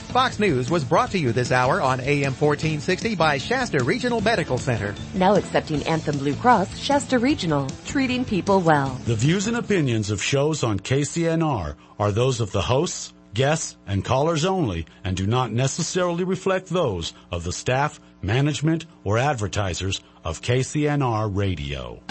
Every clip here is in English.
Fox News was brought to you this hour on AM 1460 by Shasta Regional Medical Center. Now accepting Anthem Blue Cross, Shasta Regional, treating people well. The views and opinions of shows on KCNR are those of the hosts, guests, and callers only and do not necessarily reflect those of the staff, management, or advertisers of KCNR Radio.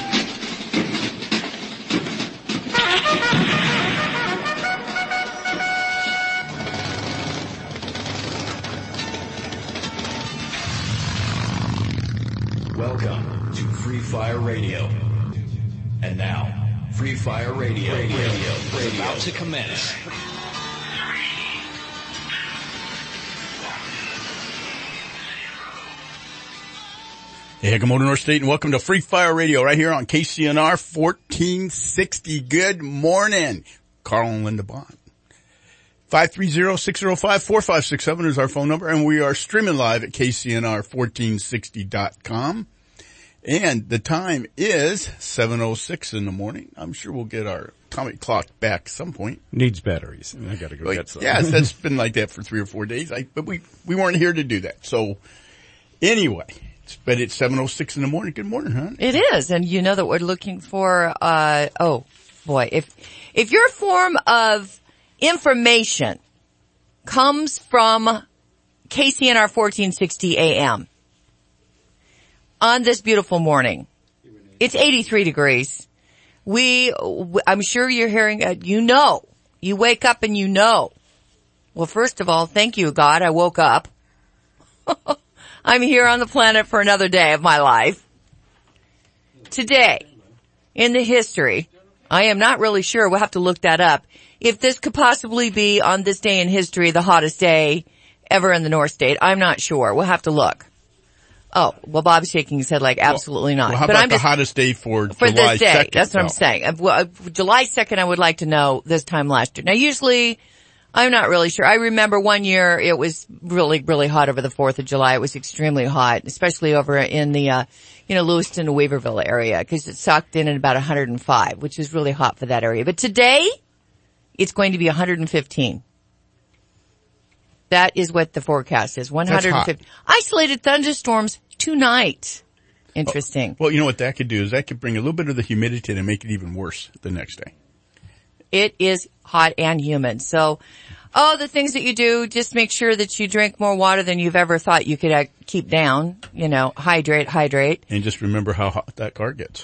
Welcome to Free Fire Radio. And now, Free Fire Radio is about to commence. Hey, good morning, North State, and welcome to Free Fire Radio right here on KCNR 1460. Good morning. Carl and Linda Bond. 530-605-4567 is our phone number, and we are streaming live at KCNR1460.com. And the time is 7:06 in the morning. I'm sure we'll get our atomic clock back at some point. Needs batteries. I gotta go get some. Yes, that's been like that for 3 or 4 days. But we weren't here to do that. So anyway. But it's 7:06 in the morning. Good morning, hon. It is, and you know that we're looking for, oh boy, if your form of information comes from KCNR 1460 AM on this beautiful morning, it's 83 degrees. I'm sure you're hearing, you wake up and you know. Well, first of all, thank you, God, I woke up. I'm here on the planet for another day of my life. Today, in the history, I am not really sure, we'll have to look that up, if this could possibly be on this day in history the hottest day ever in the North State. I'm not sure. We'll have to look. Oh, well, Bob's shaking his head like absolutely not. Well, how about the hottest day for July this day? 2nd? That's what I'm saying. July 2nd, I would like to know this time last year. Now, usually, I'm not really sure. I remember one year it was really, really hot over the 4th of July. It was extremely hot, especially over in the, Lewiston and Weaverville area, because it sucked in at about 105, which is really hot for that area. But today, it's going to be 115. That is what the forecast is. 150. Isolated thunderstorms tonight. Interesting. Well, you know what that could do is that could bring a little bit of the humidity and make it even worse the next day. It is hot and humid. So, the things that you do, just make sure that you drink more water than you've ever thought you could keep down. Hydrate. And just remember how hot that car gets.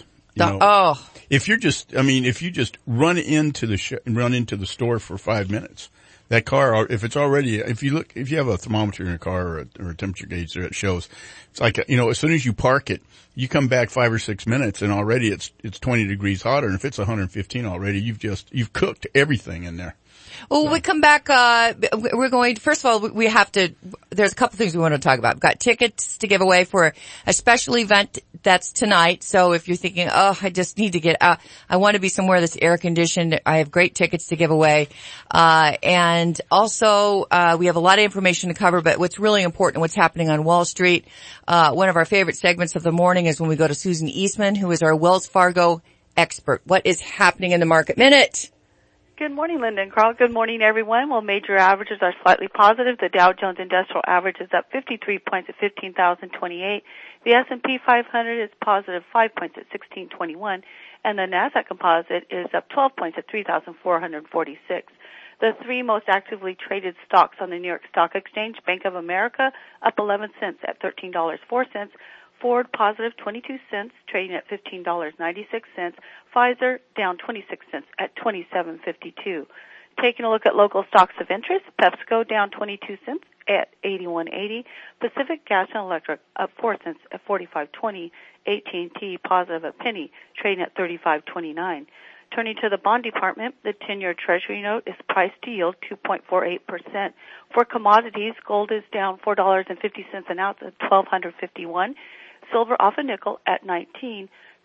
If you just run into the store for 5 minutes, that car, if you have a thermometer in your car or a temperature gauge there, it shows. It's like, as soon as you park it, you come back 5 or 6 minutes and already it's 20 degrees hotter. And if it's 115 already, you've cooked everything in there. Well, we come back, first of all, there's a couple things we want to talk about. We've got tickets to give away for a special event that's tonight. So if you're thinking, I just need to get out, I want to be somewhere that's air conditioned, I have great tickets to give away. And also, we have a lot of information to cover, but what's really important, what's happening on Wall Street. One of our favorite segments of the morning is when we go to Susan Eastman, who is our Wells Fargo expert. What is happening in the market minute? Good morning, Linda and Carl. Good morning, everyone. Well, major averages are slightly positive. The Dow Jones Industrial Average is up 53 points at 15,028. The S&P 500 is positive 5 points at 1621. And the NASDAQ Composite is up 12 points at 3,446. The three most actively traded stocks on the New York Stock Exchange, Bank of America up 11 cents at $13.04. Ford positive 22 cents, trading at $15.96. Pfizer down 26 cents at $27.52. Taking a look at local stocks of interest, PepsiCo down 22 cents at $81.80. Pacific Gas and Electric up 4 cents at $45.20. AT&T positive a penny, trading at $35.29. Turning to the bond department, the 10-year Treasury note is priced to yield 2.48%. For commodities, gold is down $4.50 an ounce at $1,251. Silver off a nickel at $19.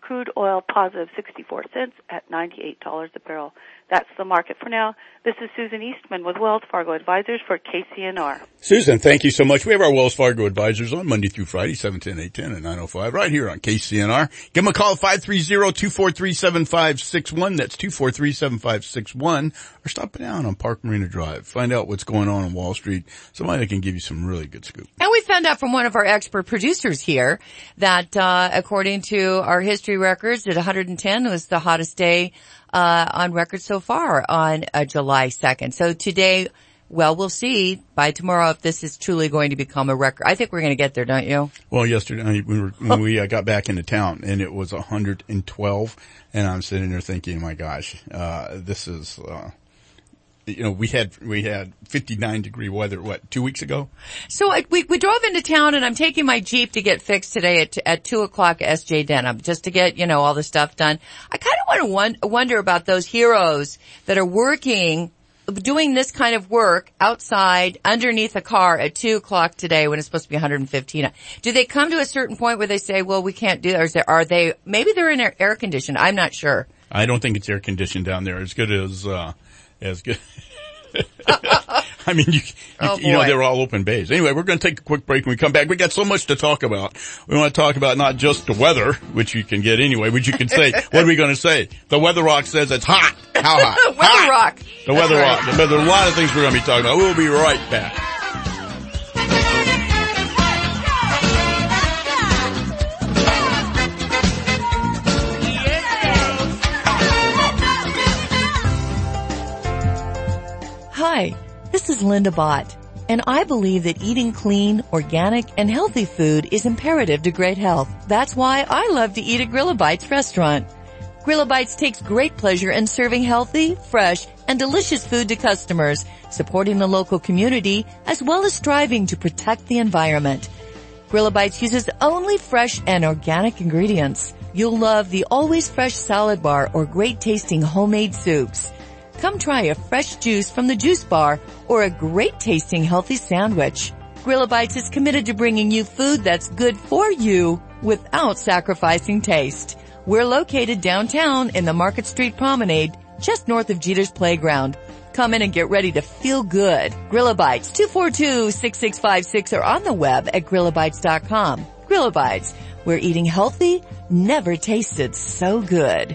Crude oil positive 64 cents at $98 a barrel. That's the market for now. This is Susan Eastman with Wells Fargo Advisors for KCNR. Susan, thank you so much. We have our Wells Fargo Advisors on Monday through Friday, 710, 810, and 905, right here on KCNR. Give them a call, 530-243-7561. That's 243-7561. Or stop down on Park Marina Drive. Find out what's going on Wall Street. Somebody that can give you some really good scoop. And we found out from one of our expert producers here that, according to our history records, at 110 was the hottest day on record so far on July 2nd. So today, well, we'll see by tomorrow if this is truly going to become a record. I think we're going to get there, don't you? Well, yesterday when we got back into town and it was 112, and I'm sitting there thinking, my gosh, this is we had 59-degree weather, 2 weeks ago? So we drove into town, and I'm taking my Jeep to get fixed today at 2 o'clock at SJ Denham, just to get, all the stuff done. I kind of want to wonder about those heroes that are doing this kind of work outside underneath a car at 2 o'clock today when it's supposed to be 115. Do they come to a certain point where they say, well, we can't do that? Or maybe they're in air conditioned. I'm not sure. I don't think it's air conditioned down there as good as good. I mean, they're all open bays. Anyway, we're going to take a quick break. When we come back, we got so much to talk about. We want to talk about not just the weather, which you can get anyway, which you can say. What are we going to say? The Weather Rock says it's hot. How hot? Weather Rock. The Weather Rock. But there are a lot of things we're going to be talking about. We'll be right back. Hi, this is Linda Bott, and I believe that eating clean, organic, and healthy food is imperative to great health. That's why I love to eat at Grillabites restaurant. Grillabites takes great pleasure in serving healthy, fresh, and delicious food to customers, supporting the local community, as well as striving to protect the environment. Grillabites uses only fresh and organic ingredients. You'll love the always fresh salad bar or great tasting homemade soups. Come try a fresh juice from the juice bar or a great tasting healthy sandwich. Grillabites is committed to bringing you food that's good for you without sacrificing taste. We're located downtown in the Market Street Promenade, just north of Jeter's Playground. Come in and get ready to feel good. Grillabites, 242-6656 or on the web at grillabites.com. Grillabites, where eating healthy never tasted so good.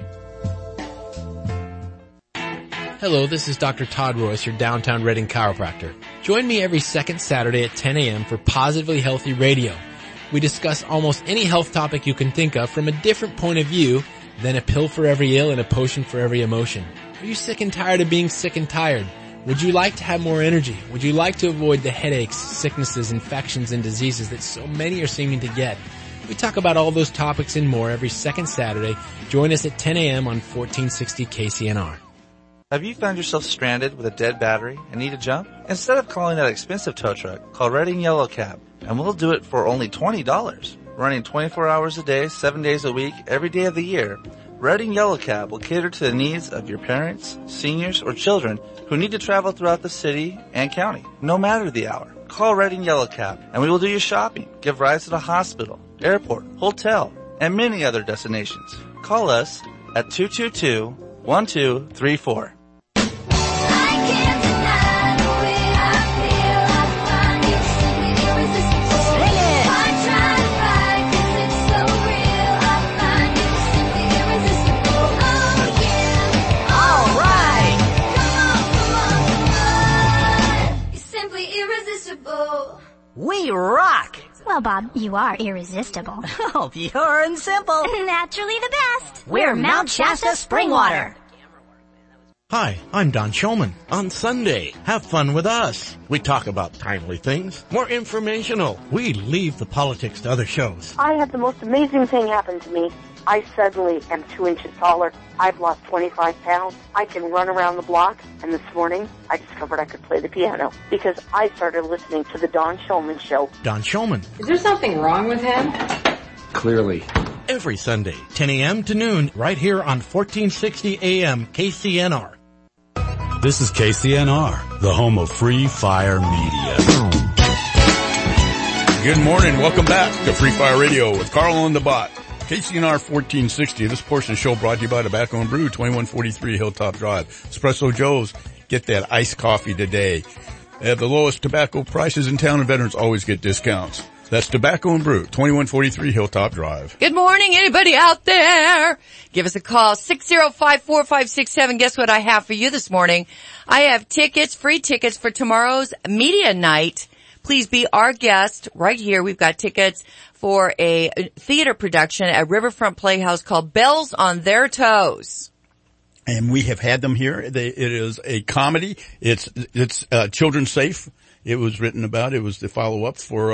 Hello, this is Dr. Todd Royce, your downtown Reading chiropractor. Join me every second Saturday at 10 a.m. for Positively Healthy Radio. We discuss almost any health topic you can think of from a different point of view than a pill for every ill and a potion for every emotion. Are you sick and tired of being sick and tired? Would you like to have more energy? Would you like to avoid the headaches, sicknesses, infections, and diseases that so many are seeming to get? We talk about all those topics and more every second Saturday. Join us at 10 a.m. on 1460 KCNR. Have you found yourself stranded with a dead battery and need a jump? Instead of calling that expensive tow truck, call Reading Yellow Cab, and we'll do it for only $20. Running 24 hours a day, 7 days a week, every day of the year, Reading Yellow Cab will cater to the needs of your parents, seniors, or children who need to travel throughout the city and county, no matter the hour. Call Reading Yellow Cab, and we will do your shopping, give rides to the hospital, airport, hotel, and many other destinations. Call us at 222-1234. We rock! Well, Bob, you are irresistible. Oh, pure and simple. Naturally the best. We're Mount Shasta Springwater. Hi, I'm Don Shulman. On Sunday, have fun with us. We talk about timely things, more informational. We leave the politics to other shows. I had the most amazing thing happen to me. I suddenly am 2 inches taller. I've lost 25 pounds. I can run around the block. And this morning, I discovered I could play the piano because I started listening to the Don Shulman Show. Don Shulman. Is there something wrong with him? Clearly. Every Sunday, 10 a.m. to noon, right here on 1460 a.m. KCNR. This is KCNR, the home of Free Fire Media. Good morning. Welcome back to Free Fire Radio with Carl and the Bot. KCNR 1460. This portion of the show brought to you by Tobacco and Brew, 2143 Hilltop Drive. Espresso Joe's. Get that iced coffee today. They have the lowest tobacco prices in town, and veterans always get discounts. That's Tobacco and Brew, 2143 Hilltop Drive. Good morning, anybody out there? Give us a call, 605-4567. Guess what I have for you this morning? I have free tickets for tomorrow's media night. Please be our guest right here. We've got tickets for a theater production at Riverfront Playhouse called Bells on Their Toes. And we have had them here. It is a comedy. It's children safe. It was written about. It was the follow-up for,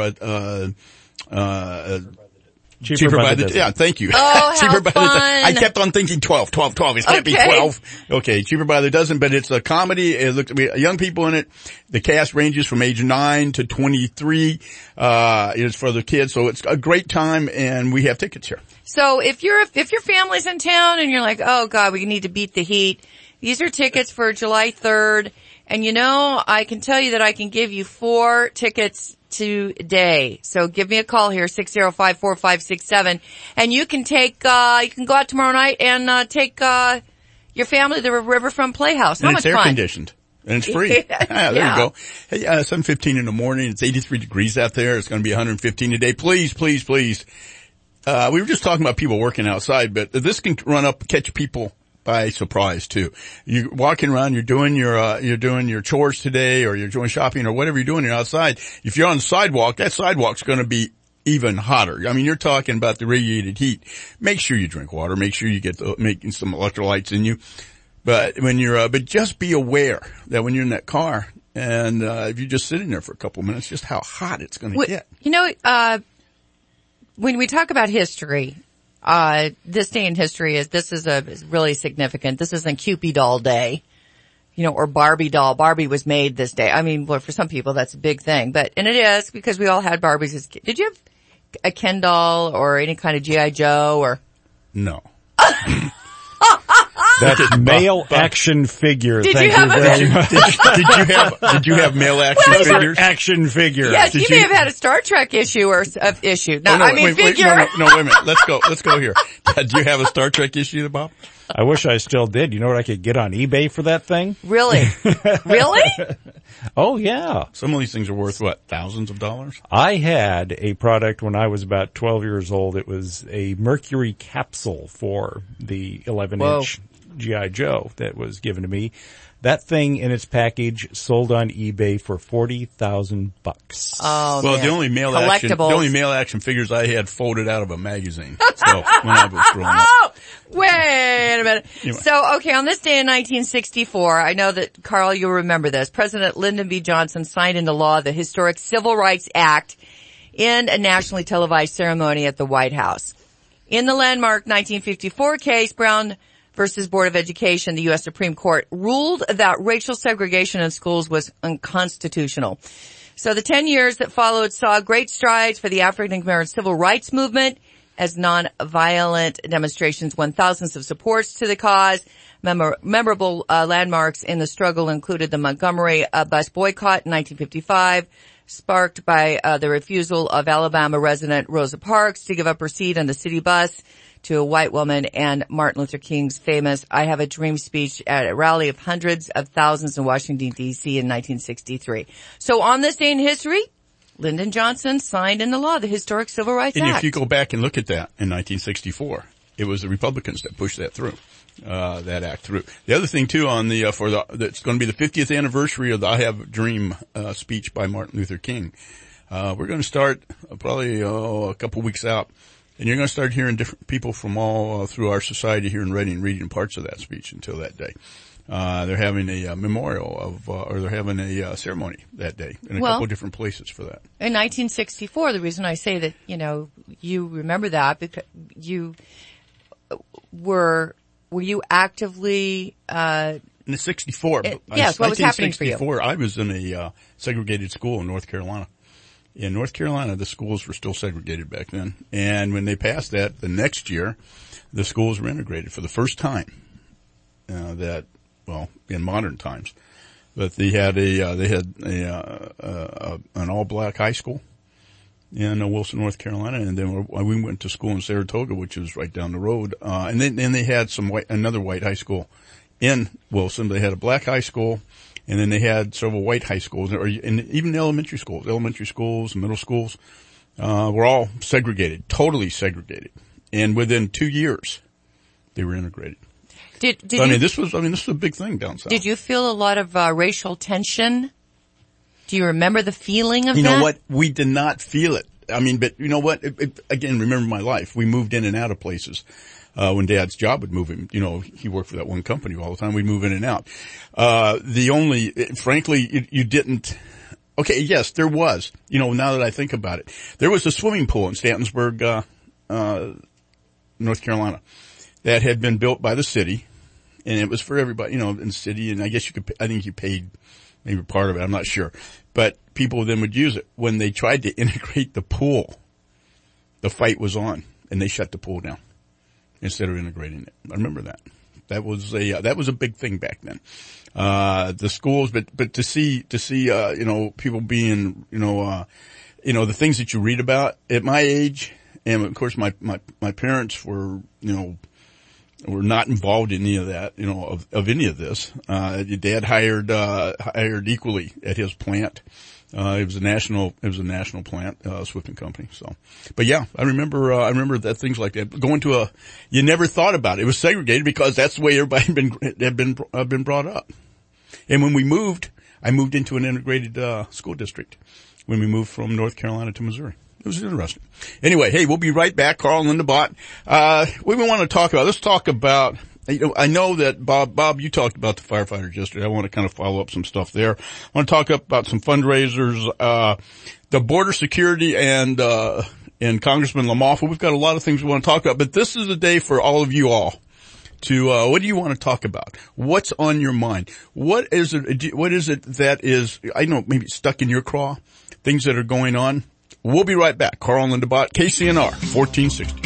Cheaper by the yeah, thank you. Oh, Cheaper by fun. I kept on thinking 12. It can't be 12. Okay, Cheaper by the Dozen, but it's a comedy. It looks to be young people in it. The cast ranges from age 9 to 23. It's for the kids, so it's a great time, and we have tickets here. So if your family's in town and you're like, oh God, we need to beat the heat, these are tickets for July 3rd. And I can tell you that I can give you 4 tickets today. So give me a call here, 605-4567. And you can you can go out tomorrow night and, take, your family to the Riverfront Playhouse. How much fun? And it's air conditioned. And it's free. There you go. Hey, 7:15 in the morning. It's 83 degrees out there. It's going to be 115 today. Please. We were just talking about people working outside, but this can catch people by surprise too. You're walking around, you're doing your chores today, or you're doing shopping, or whatever you're doing, you're outside. If you're on the sidewalk, that sidewalk's going to be even hotter. I mean, you're talking about the radiated heat. Make sure you drink water. Make sure you get making some electrolytes in you. But but just be aware that when you're in that car, and if you're just sitting there for a couple of minutes, just how hot it's going to get. When we talk about history, this day in history is really significant. This isn't Cupid doll day, or Barbie doll. Barbie was made this day. I mean, for some people that's a big thing, and it is because we all had Barbies as kids. Did you have a Ken doll or any kind of G.I. Joe or? No. That's male action figure. Did Thank you have you very much. Did you have male action figures? Action figure. Yes, you may have had a Star Trek issue or issue. No, figure. No, wait a minute. Let's go here. Do you have a Star Trek issue, Bob? I wish I still did. You know what I could get on eBay for that thing? Really? Really? Oh, yeah. Some of these things are worth, what, thousands of dollars? I had a product when I was about 12 years old. It was a Mercury capsule for the 11-inch G.I. Joe that was given to me. That thing in its package sold on eBay for $40,000. Oh, well, man. the only male action figures I had folded out of a magazine. So when I was growing up. Wait a minute. Anyway. So, okay, on this day in 1964, I know that, Carl, you'll remember this. President Lyndon B. Johnson signed into law the historic Civil Rights Act in a nationally televised ceremony at the White House. In the landmark 1954 case, Brown versus Board of Education, the U.S. Supreme Court ruled that racial segregation in schools was unconstitutional. So the 10 years that followed saw great strides for the African American civil rights movement as nonviolent demonstrations won thousands of supports to the cause. Memorable landmarks in the struggle included the Montgomery bus boycott in 1955, sparked by the refusal of Alabama resident Rosa Parks to give up her seat on the city bus to a white woman, and Martin Luther King's famous I Have a Dream speech at a rally of hundreds of thousands in Washington, D.C. in 1963. So on this day in history, Lyndon Johnson signed into law the historic Civil Rights Act. And if you go back and look at that in 1964, it was the Republicans that pushed that through, that act through. The other thing too it's going to be the 50th anniversary of the I Have a Dream, speech by Martin Luther King. We're going to start probably, a couple weeks out. And you're going to start hearing different people from all through our society here in Reading reading parts of that speech until that day. They're having a memorial or they're having a ceremony that day in a couple of different places for that. In 1964, the reason I say that, you remember that because were you actively, in the 64. Yes, what was happening for you? 1964, I was in a segregated school in North Carolina. In North Carolina, the schools were still segregated back then. And when they passed that, the next year, the schools were integrated for the first time, in modern times. But they had an all-black high school, in Wilson, North Carolina, and then we went to school in Saratoga, which is right down the road. And then they had another white high school in Wilson. They had a black high school, and then they had several white high schools, and even elementary schools, middle schools, were all segregated, totally segregated. And within 2 years, they were integrated. This was a big thing down south. Did you feel a lot of racial tension? Do you remember the feeling of that? You know what? We did not feel it. But you know what? Again, remember my life. We moved in and out of places. When Dad's job would move him, he worked for that one company all the time. We'd move in and out. Frankly, you didn't. Okay, yes, there was. Now that I think about it, there was a swimming pool in Stantonsburg, North Carolina, that had been built by the city, and it was for everybody, in the city. And I guess I think you paid maybe part of it. I'm not sure, but people then would use it. When they tried to integrate the pool, the fight was on, and they shut the pool down instead of integrating it. I remember that. That was a big thing back then. The schools, but to see, people being, the things that you read about at my age, and of course my parents were, were not involved in any of that, of any of this. Dad hired equally at his plant. It was a national plant, Swift and Company. So, but yeah, I remember that things like that. Going to you never thought about it. It was segregated because that's the way everybody had been brought up. And when we moved, I moved into an integrated, school district when we moved from North Carolina to Missouri. It was interesting. Anyway, hey, we'll be right back. Carl and Linda Bott. What we want to talk about, let's talk about, I know that Bob, you talked about the firefighters yesterday. I want to kind of follow up some stuff there. I want to talk about some fundraisers, the border security and Congressman LaMoffa. We've got a lot of things we want to talk about, but this is a day for all of you all to, what do you want to talk about? What's on your mind? What is it that is, I know, maybe stuck in your craw? Things that are going on? We'll be right back. Carl and Linda Bott, KCNR 1460.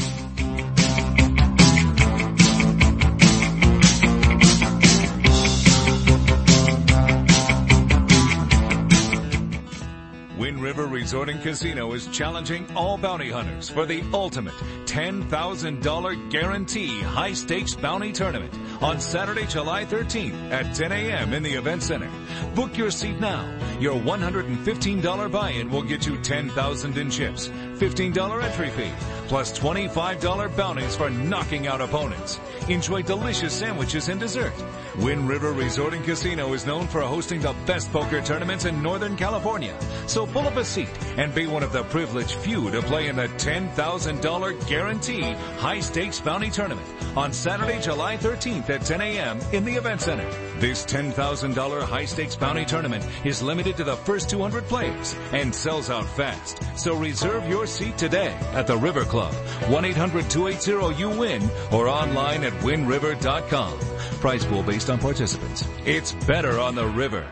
Wind River Resort and Casino is challenging all bounty hunters for the ultimate $10,000 guarantee high-stakes bounty tournament on Saturday, July 13th at 10 a.m. in the Event Center. Book your seat now. Your $115 buy-in will get you $10,000 in chips, $15 entry fee, plus $25 bounties for knocking out opponents. Enjoy delicious sandwiches and dessert. Wind River Resort and Casino is known for hosting the best poker tournaments in Northern California. So pull up a seat and be one of the privileged few to play in the $10,000 guaranteed high-stakes bounty tournament on Saturday, July 13th at 10 a.m. in the Event Center. This $10,000 high-stakes bounty tournament is limited to the first 200 players and sells out fast. So reserve your seat today at the River Club, 1-800-280-YOU-WIN, or online at winriver.com. Prize pool based on participants. It's better on the river.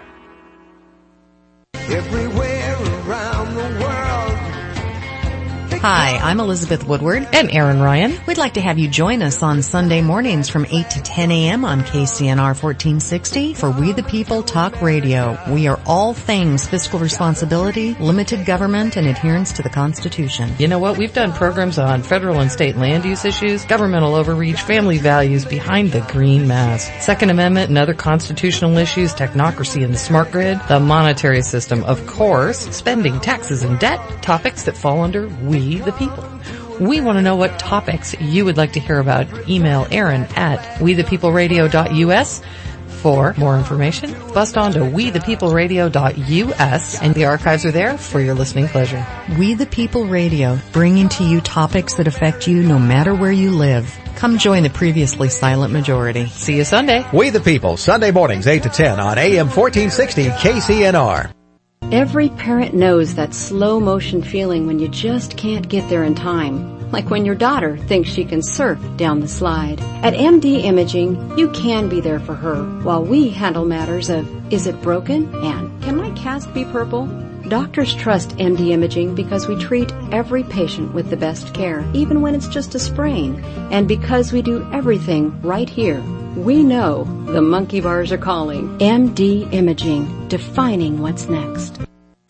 Everywhere around the world. Hi, I'm Elizabeth Woodward. And Aaron Ryan. We'd like to have you join us on Sunday mornings from 8 to 10 a.m. on KCNR 1460 for We the People Talk Radio. We are all things fiscal responsibility, limited government, and adherence to the Constitution. You know what? We've done programs on federal and state land use issues, governmental overreach, family values behind the green mask, Second Amendment and other constitutional issues, technocracy and the smart grid, the monetary system, of course, spending, taxes, and debt, topics that fall under We the People. We want to know what topics you would like to hear about. Email Aaron at wethepeopleradio.us for more information. Bust on to wethepeopleradio.us, and the archives are there for your listening pleasure. We the People Radio, bringing to you topics that affect you no matter where you live. Come join the previously silent majority. See you Sunday. We the People, Sunday mornings 8 to 10 on AM 1460 KCNR. Every parent knows that slow motion feeling when you just can't get there in time. Like when your daughter thinks she can surf down the slide. At MD Imaging, you can be there for her while we handle matters of, is it broken? And can my cast be purple? Doctors trust MD Imaging because we treat every patient with the best care, even when it's just a sprain. And because we do everything right here, we know the monkey bars are calling. MD Imaging, defining what's next.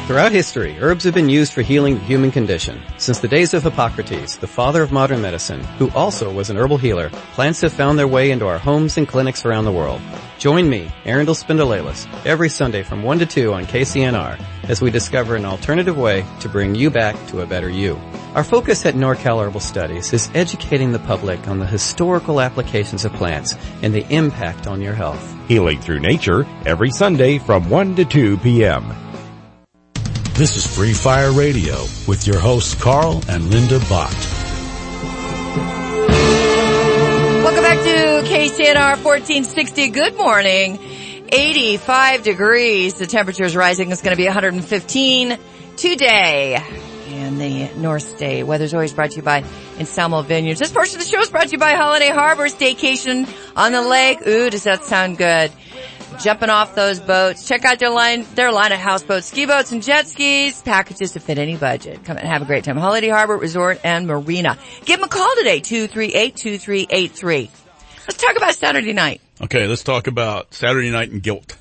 Throughout history, herbs have been used for healing the human condition. Since the days of Hippocrates, the father of modern medicine, who also was an herbal healer, plants have found their way into our homes and clinics around the world. Join me, Arundel Spindolelis, every Sunday from 1 to 2 on KCNR as we discover an alternative way to bring you back to a better you. Our focus at NorCal Herbal Studies is educating the public on the historical applications of plants and the impact on your health. Healing Through Nature, every Sunday from 1 to 2 p.m. This is Free Fire Radio with your hosts Carl and Linda Bott. Welcome back to KCNR 1460. Good morning. 85 degrees. The temperature is rising. It's going to be 115 today in the North State. Weather's always brought to you by Anselmo Vineyards. This portion of the show is brought to you by Holiday Harbor. Staycation on the lake. Ooh, does that sound good? Jumping off those boats. Check out their line of houseboats, ski boats, and jet skis. Packages to fit any budget. Come and have a great time. Holiday Harbor Resort and Marina. Give them a call today, 238-2383. Let's talk about Saturday night. Okay, let's talk about Saturday night and guilt.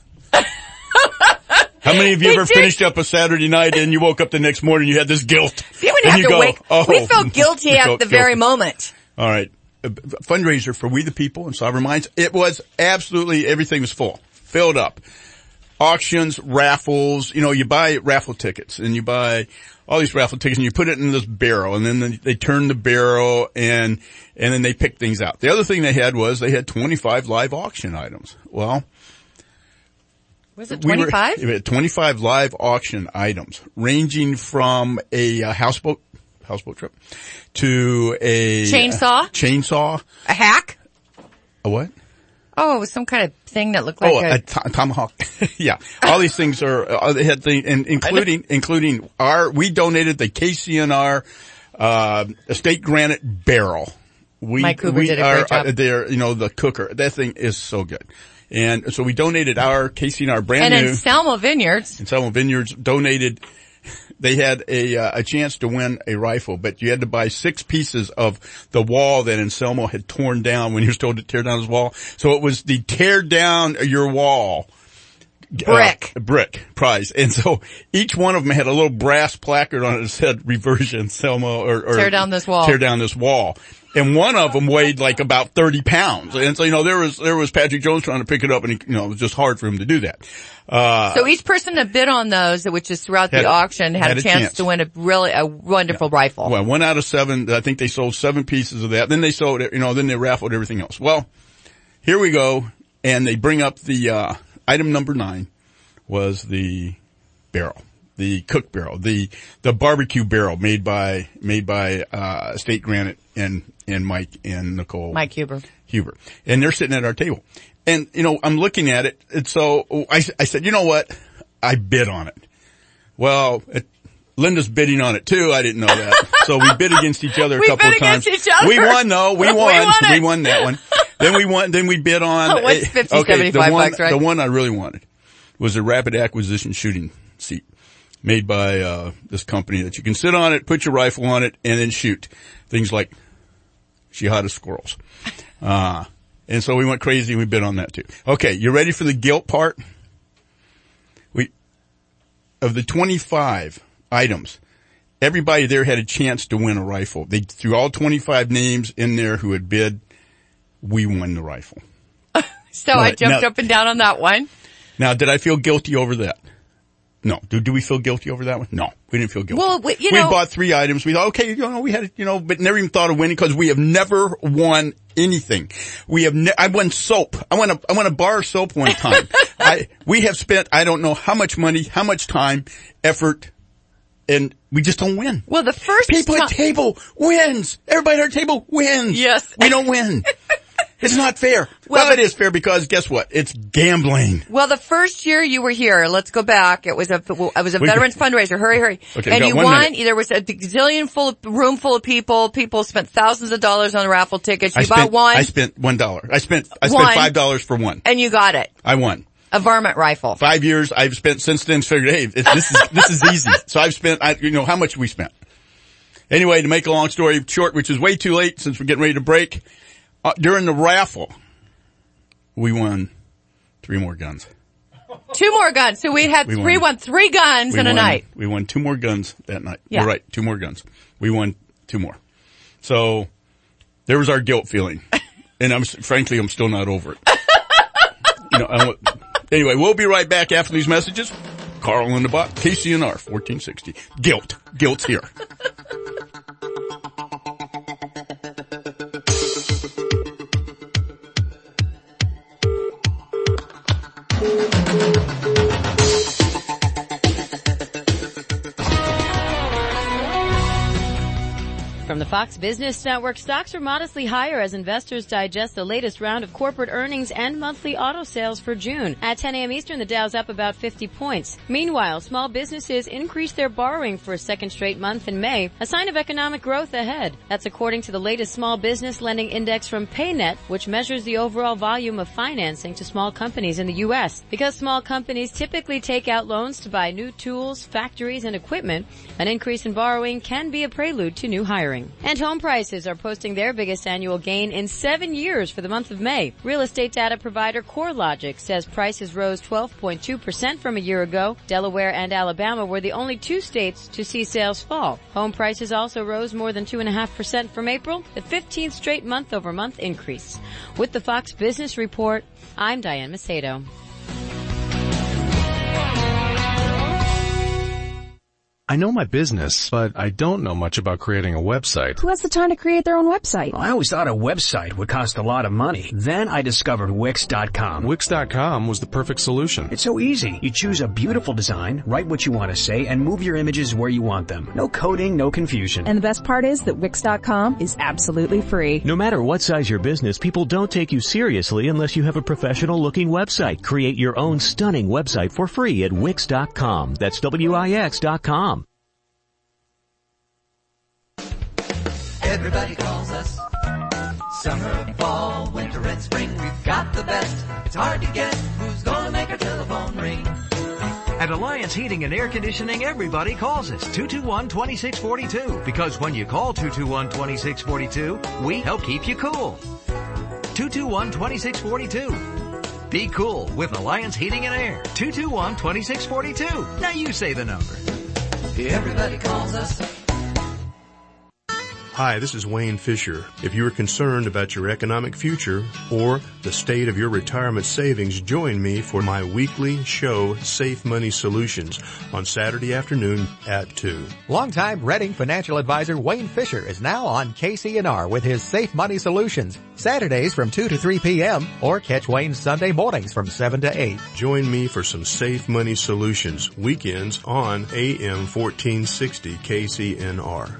How many of you ever finished up a Saturday night and you woke up the next morning and you had this guilt? We would have to wake. We felt guilty at the very moment. All right. A fundraiser for We the People and Sovereign Minds. It was absolutely, everything was full. Filled up. Auctions, raffles, you buy raffle tickets and you buy all these raffle tickets and you put it in this barrel and then they turn the barrel and then they pick things out. The other thing they had was they had 25 live auction items. Well, was it 25? We had 25 live auction items ranging from a houseboat trip to a chainsaw, a hack, a what? Oh, it was some kind of thing that looked like a tomahawk. Yeah. All these things they had things, and including we donated the KCNR, estate granite barrel. Mike Cooper did a great job. The cooker. That thing is so good. And so we donated our KCNR brand new. And Anselmo Vineyards donated. They had a chance to win a rifle, but you had to buy 6 pieces of the wall that Anselmo had torn down when he was told to tear down his wall. So it was the tear down your wall brick prize. And so each one of them had a little brass placard on it that said "Reverse Anselmo" or tear down this wall. Tear down this wall. And one of them weighed like about 30 pounds. And so, there was Patrick Jones trying to pick it up and it was just hard for him to do that. So each person that bid on those, which is throughout the auction, had a chance to win a wonderful rifle. Well, 1 out of 7, I think they sold 7 pieces of that. Then they sold it, then they raffled everything else. Well, here we go. And they bring up the, item number 9 was the barrel. The cook barrel, the barbecue barrel made by Estate Granite and Mike and Nicole. Mike Huber. And they're sitting at our table. And, I'm looking at it. And so I said, you know what? I bid on it. Well, Linda's bidding on it too. I didn't know that. So we bid against each other a couple of times. We won though. We won that one. Then we bid on. What's 50, 75 bucks, right? The one I really wanted was a rapid acquisition shooting seat. Made by this company that you can sit on it, put your rifle on it, and then shoot things like jihadist squirrels. And so we went crazy and we bid on that too. Okay, you ready for the guilt part? Of the 25 items, everybody there had a chance to win a rifle. They threw all 25 names in there who had bid. We won the rifle. So I jumped up and down on that one. Now, did I feel guilty over that? No. Do we feel guilty over that one? No. We didn't feel guilty. Well, we bought 3 items. We thought, okay, we had, but never even thought of winning because we have never won anything. I won soap. I won a bar of soap one time. We have spent, I don't know how much money, how much time, effort, and we just don't win. Well, the first people at table wins. Everybody at our table wins. Yes. We don't win. It's not fair. Well, it is fair because guess what? It's gambling. Well, the first year you were here, let's go back. It was a veterans fundraiser. Hurry. Okay, and you won. There was a room full of people. People spent thousands of dollars on the raffle tickets. You bought one. I spent $1. I spent $5 for one. And you got it. I won. A varmint rifle. 5 years I've spent since then. Figured, hey, this is easy. So I've spent, how much we spent. Anyway, to make a long story short, which is way too late since we're getting ready to break. During the raffle, we won 3 more guns. 2 more guns. So we won 3 guns in a night. We won 2 more guns that night. Yeah. You're right. 2 more guns. We won 2 more. So there was our guilt feeling. And frankly, I'm still not over it. Anyway, we'll be right back after these messages. Carl in the box, KCNR 1460. Guilt's here. From the Fox Business Network, stocks are modestly higher as investors digest the latest round of corporate earnings and monthly auto sales for June. At 10 a.m. Eastern, the Dow's up about 50 points. Meanwhile, small businesses increased their borrowing for a second straight month in May, a sign of economic growth ahead. That's according to the latest small business lending index from PayNet, which measures the overall volume of financing to small companies in the U.S. Because small companies typically take out loans to buy new tools, factories, and equipment, an increase in borrowing can be a prelude to new hiring. And home prices are posting their biggest annual gain in 7 years for the month of May. Real estate data provider CoreLogic says prices rose 12.2% from a year ago. Delaware and Alabama were the only 2 states to see sales fall. Home prices also rose more than 2.5% from April, the 15th straight month-over-month increase. With the Fox Business Report, I'm Diane Macedo. I know my business, but I don't know much about creating a website. Who has the time to create their own website? I always thought a website would cost a lot of money. Then I discovered Wix.com. Wix.com was the perfect solution. It's so easy. You choose a beautiful design, write what you want to say, and move your images where you want them. No coding, no confusion. And the best part is that Wix.com is absolutely free. No matter what size your business, people don't take you seriously unless you have a professional-looking website. Create your own stunning website for free at Wix.com. That's Wix.com. Everybody calls us. Summer, fall, winter, and spring. We've got the best. It's hard to guess who's gonna make our telephone ring. At Alliance Heating and Air Conditioning, everybody calls us 221-2642. Because when you call 221-2642, we help keep you cool. 221-2642. Be cool with Alliance Heating and Air. 221-2642. Now you say the number. Everybody calls us. Hi, this is Wayne Fisher. If you are concerned about your economic future or the state of your retirement savings, join me for my weekly show, Safe Money Solutions, on Saturday afternoon at 2. Longtime Redding financial advisor Wayne Fisher is now on KCNR with his Safe Money Solutions, Saturdays from 2 to 3 p.m. or catch Wayne's Sunday mornings from 7 to 8. Join me for some Safe Money Solutions, weekends on AM 1460 KCNR.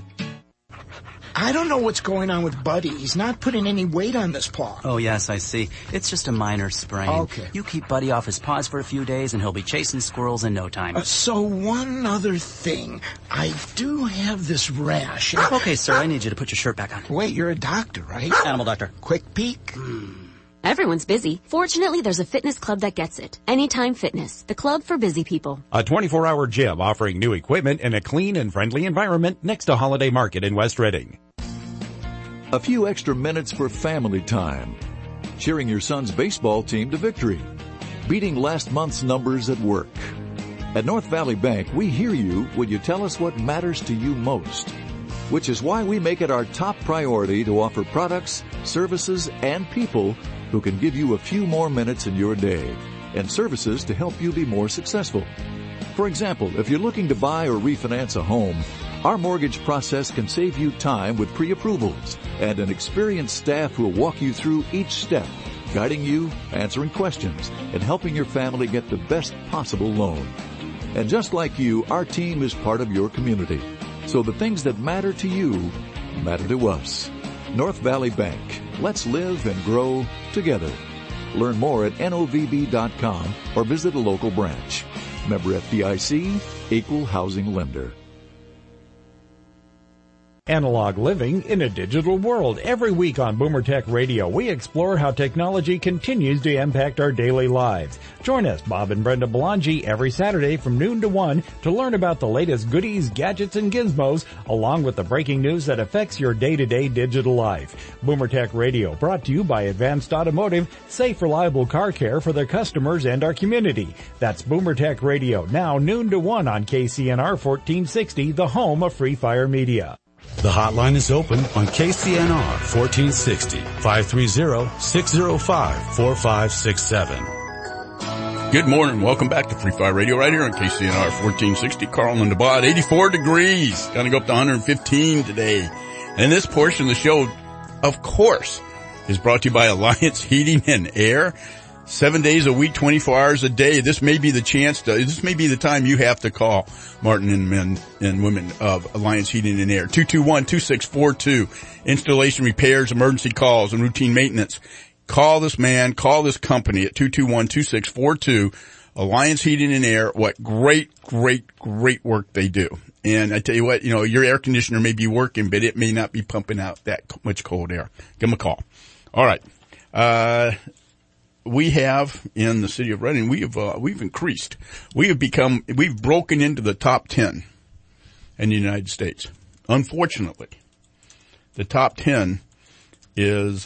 I don't know what's going on with Buddy. He's not putting any weight on this paw. Oh, yes, I see. It's just a minor sprain. Okay. You keep Buddy off his paws for a few days and he'll be chasing squirrels in no time. So one other thing. I do have this rash. Okay, sir, I need you to put your shirt back on. Wait, you're a doctor, right? Animal doctor. Quick peek. Everyone's busy. Fortunately, there's a fitness club that gets it. Anytime Fitness, the club for busy people. A 24-hour gym offering new equipment in a clean and friendly environment next to Holiday Market in West Reading. A few extra minutes for family time. Cheering your son's baseball team to victory. Beating last month's numbers at work. At North Valley Bank, we hear you when you tell us what matters to you most. Which is why we make it our top priority to offer products, services, and people who can give you a few more minutes in your day, and services to help you be more successful. For example, if you're looking to buy or refinance a home, our mortgage process can save you time with pre-approvals and an experienced staff who will walk you through each step, guiding you, answering questions, and helping your family get the best possible loan. And just like you, our team is part of your community. So the things that matter to you matter to us. North Valley Bank. Let's live and grow together. Learn more at novb.com or visit a local branch. Member FDIC, Equal Housing Lender. Analog living in a digital world. Every week on Boomer Tech Radio, we explore how technology continues to impact our daily lives. Join us, Bob and Brenda Belangi, every Saturday from noon to 1 to learn about the latest goodies, gadgets, and gizmos, along with the breaking news that affects your day-to-day digital life. Boomer Tech Radio, brought to you by Advanced Automotive, safe, reliable car care for their customers and our community. That's Boomer Tech Radio, now noon to 1 on KCNR 1460, the home of Free Fire Media. The hotline is open on KCNR 1460, 530-605-4567. Good morning. Welcome back to Free Fire Radio right here on KCNR 1460. Carl and DeBot, 84 degrees. Gonna go up to 115 today. And this portion of the show, of course, is brought to you by Alliance Heating and Air. 7 days a week, 24 hours a day. This may be the time you have to call Martin and men and women of Alliance Heating and Air. 221-2642. Installation, repairs, emergency calls, and routine maintenance. Call this man, call this company at 221-2642. Alliance Heating and Air. What great work they do. And I tell you what, your air conditioner may be working, but it may not be pumping out that much cold air. Give them a call. All right. We have in the city of Reading, we've increased. We've broken into the top 10 in the United States. Unfortunately, the top 10 is,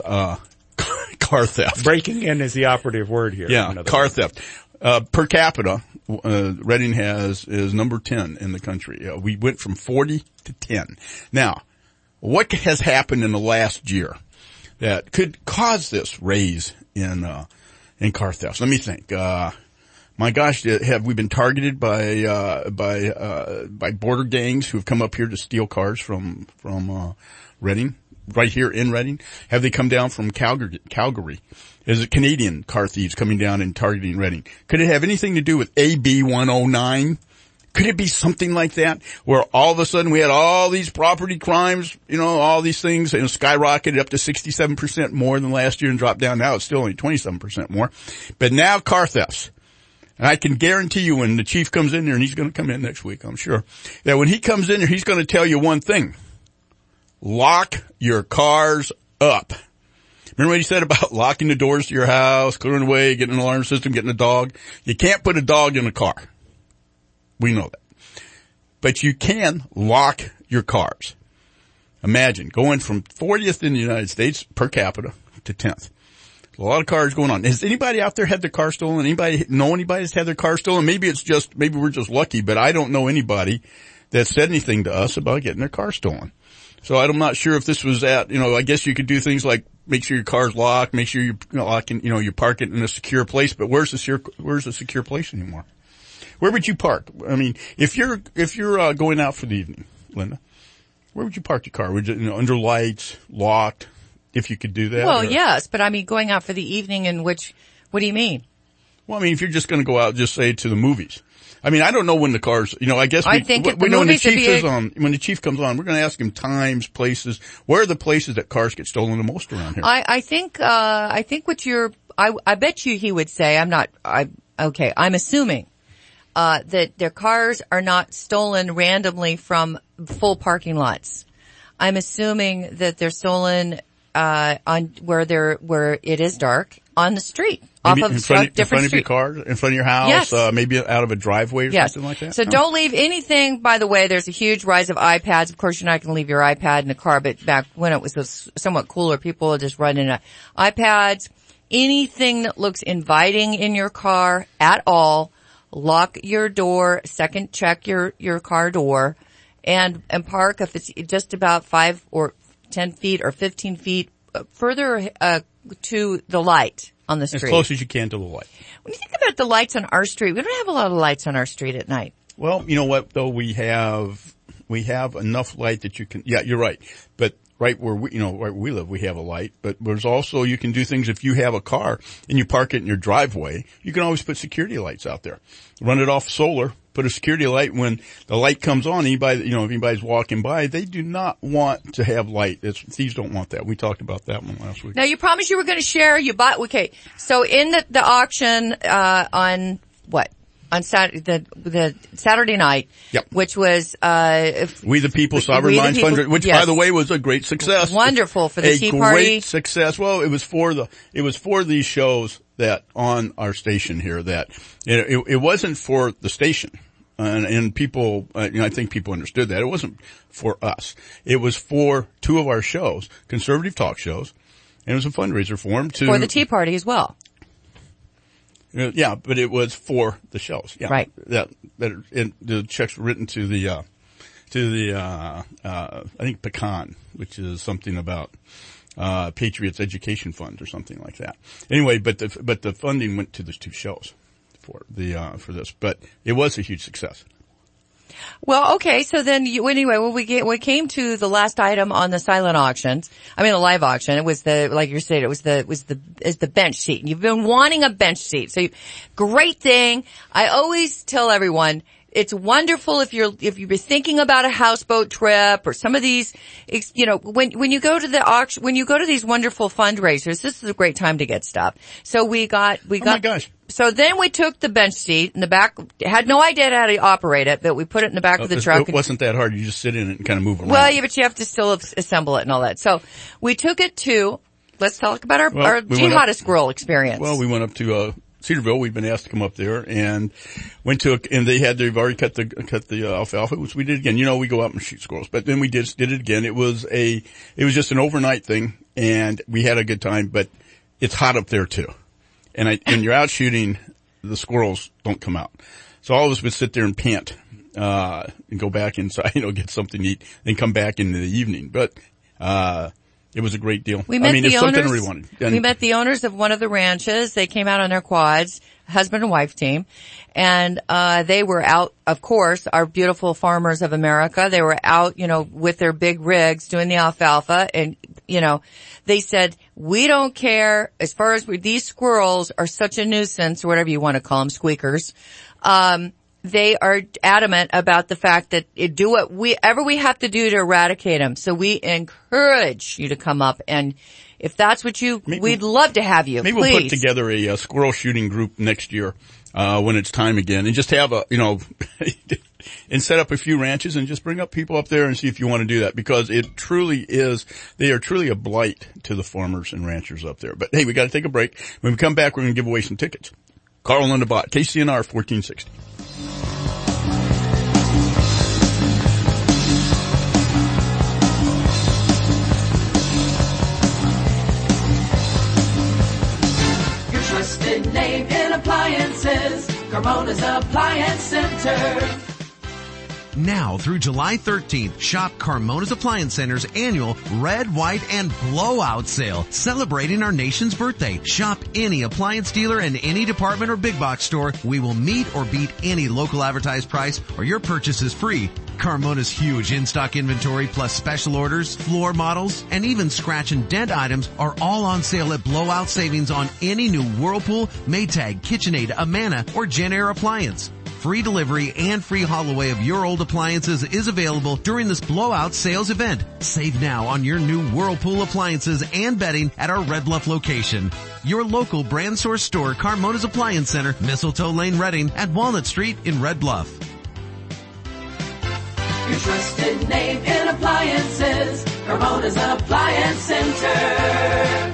car theft. Breaking in is the operative word here. Yeah, car theft. Per capita, Reading is number 10 in the country. We went from 40 to 10. Now, what has happened in the last year that could cause this raise in car thefts? Let me think. My gosh, have we been targeted by border gangs who have come up here to steal cars from Reading, right here in Reading? Have they come down from Calgary? Is it Canadian car thieves coming down and targeting Reading? Could it have anything to do with AB 109? Could it be something like that, where all of a sudden we had all these property crimes, all these things, and skyrocketed up to 67% more than last year and dropped down. Now it's still only 27% more. But now car thefts. And I can guarantee you when the chief comes in there, and he's going to come in next week, I'm sure, that when he comes in there, he's going to tell you one thing. Lock your cars up. Remember what he said about locking the doors to your house, clearing away, getting an alarm system, getting a dog? You can't put a dog in a car. We know that. But you can lock your cars. Imagine going from 40th in the United States per capita to 10th. A lot of cars going on. Has anybody out there had their car stolen? Anybody know anybody that's had their car stolen? Maybe we're just lucky, but I don't know anybody that said anything to us about getting their car stolen. So I'm not sure if this was I guess you could do things like make sure your car's locked, make sure you park it in a secure place, but where's the secure place anymore? Where would you park? I mean, if you're going out for the evening, Linda, where would you park your car? Would you, under lights, locked, if you could do that? Well, yes, but I mean, going out for the evening what do you mean? Well, I mean, if you're just going to go out, just say to the movies. I mean, I don't know when the cars, I guess when the chief comes on, we're going to ask him times, places, where are the places that cars get stolen the most around here? I bet you he would say, I'm assuming that their cars are not stolen randomly from full parking lots. I'm assuming that they're stolen on where it is dark on the street. Maybe off of in front of different your car, in front of your house, yes. Maybe out of a driveway or something like that. So don't leave anything. By the way, there's a huge rise of iPads. Of course, you're not going to leave your iPad in the car, but back when it was somewhat cooler, people would just run in iPads. Anything that looks inviting in your car at all, lock your door, second check your car door, and park if it's just about 5 or 10 feet or 15 feet further to the light on the street. As close as you can to the light. When you think about the lights on our street, we don't have a lot of lights on our street at night. Well, you know what though, we have enough light that you can, yeah, you're right. But right where we live, we have a light, but there's also, you can do things if you have a car and you park it in your driveway, you can always put security lights out there. Run it off solar, put a security light when the light comes on, if anybody's walking by, they do not want to have light. Thieves don't want that. We talked about that one last week. Now you promised you were going to share, so in the auction, on what? on the Saturday night, which was We the People Sovereign Minds Fundraiser, which by the way was a great success. Wonderful for the Tea Party. A great success. Well, it was for these shows that on our station here that it wasn't for the station. And people, I think people understood that. It wasn't for us. It was for two of our shows, conservative talk shows, and it was a fundraiser for them for the Tea Party as well. Yeah, but it was for the shows. Yeah. Right. The checks were written to the I think Pecan, which is something about, Patriots Education Fund or something like that. Anyway, but the funding went to the two shows for this, but it was a huge success. Well, okay, so then when we came to the last item on the silent auctions, the live auction, it was like you said, it was the bench seat. And you've been wanting a bench seat. So great thing. I always tell everyone, it's wonderful if you've been thinking about a houseboat trip or some of these, when you go to the auction, when you go to these wonderful fundraisers, this is a great time to get stuff. So we got, oh my gosh. So then we took the bench seat in the back, had no idea how to operate it, but we put it in the back of the truck. It wasn't that hard. You just sit in it and kind of move around. Well, yeah, but you have to still assemble it and all that. So we took it to, let's talk about our jihadist grill experience. Well, we went up to, Cedarville. We'd been asked to come up there and and they've already cut the alfalfa, which we did again. We go out and shoot squirrels, but then we did it again. It was just an overnight thing and we had a good time, but it's hot up there too. And you're out shooting, the squirrels don't come out. So all of us would sit there and pant, and go back inside, get something to eat, then come back in the evening. But, it was a great deal. It's something we wanted. We met the owners of one of the ranches. They came out on their quads, husband and wife team. And, they were out, of course, our beautiful farmers of America. They were out, with their big rigs doing the alfalfa. And, they said, we don't care as far as these squirrels are such a nuisance or whatever you want to call them, squeakers. They are adamant about the fact that do whatever we have to do to eradicate them. So we encourage you to come up, and if that's what we'd love to have you. Maybe we'll put together a squirrel shooting group next year, when it's time again, and just have and set up a few ranches and just bring up people up there and see if you want to do that, because they are truly a blight to the farmers and ranchers up there. But hey, we got to take a break. When we come back, we're going to give away some tickets. Carl Lundabot, KCNR 1460. Your trusted name in appliances, Carmona's Appliance Center. Now through July 13th, shop Carmona's Appliance Center's annual Red, White, and Blowout sale, celebrating our nation's birthday. Shop any appliance dealer and any department or big box store. We will meet or beat any local advertised price, or your purchase is free. Carmona's huge in-stock inventory plus special orders, floor models, and even scratch and dent items are all on sale at blowout savings on any new Whirlpool, Maytag, KitchenAid, Amana, or JennAir appliance. Free delivery and free haul away of your old appliances is available during this blowout sales event. Save now on your new Whirlpool appliances and bedding at our Red Bluff location. Your local brand source store, Carmona's Appliance Center, Mistletoe Lane, Reading, at Walnut Street in Red Bluff. Your trusted name in appliances, Carmona's Appliance Center.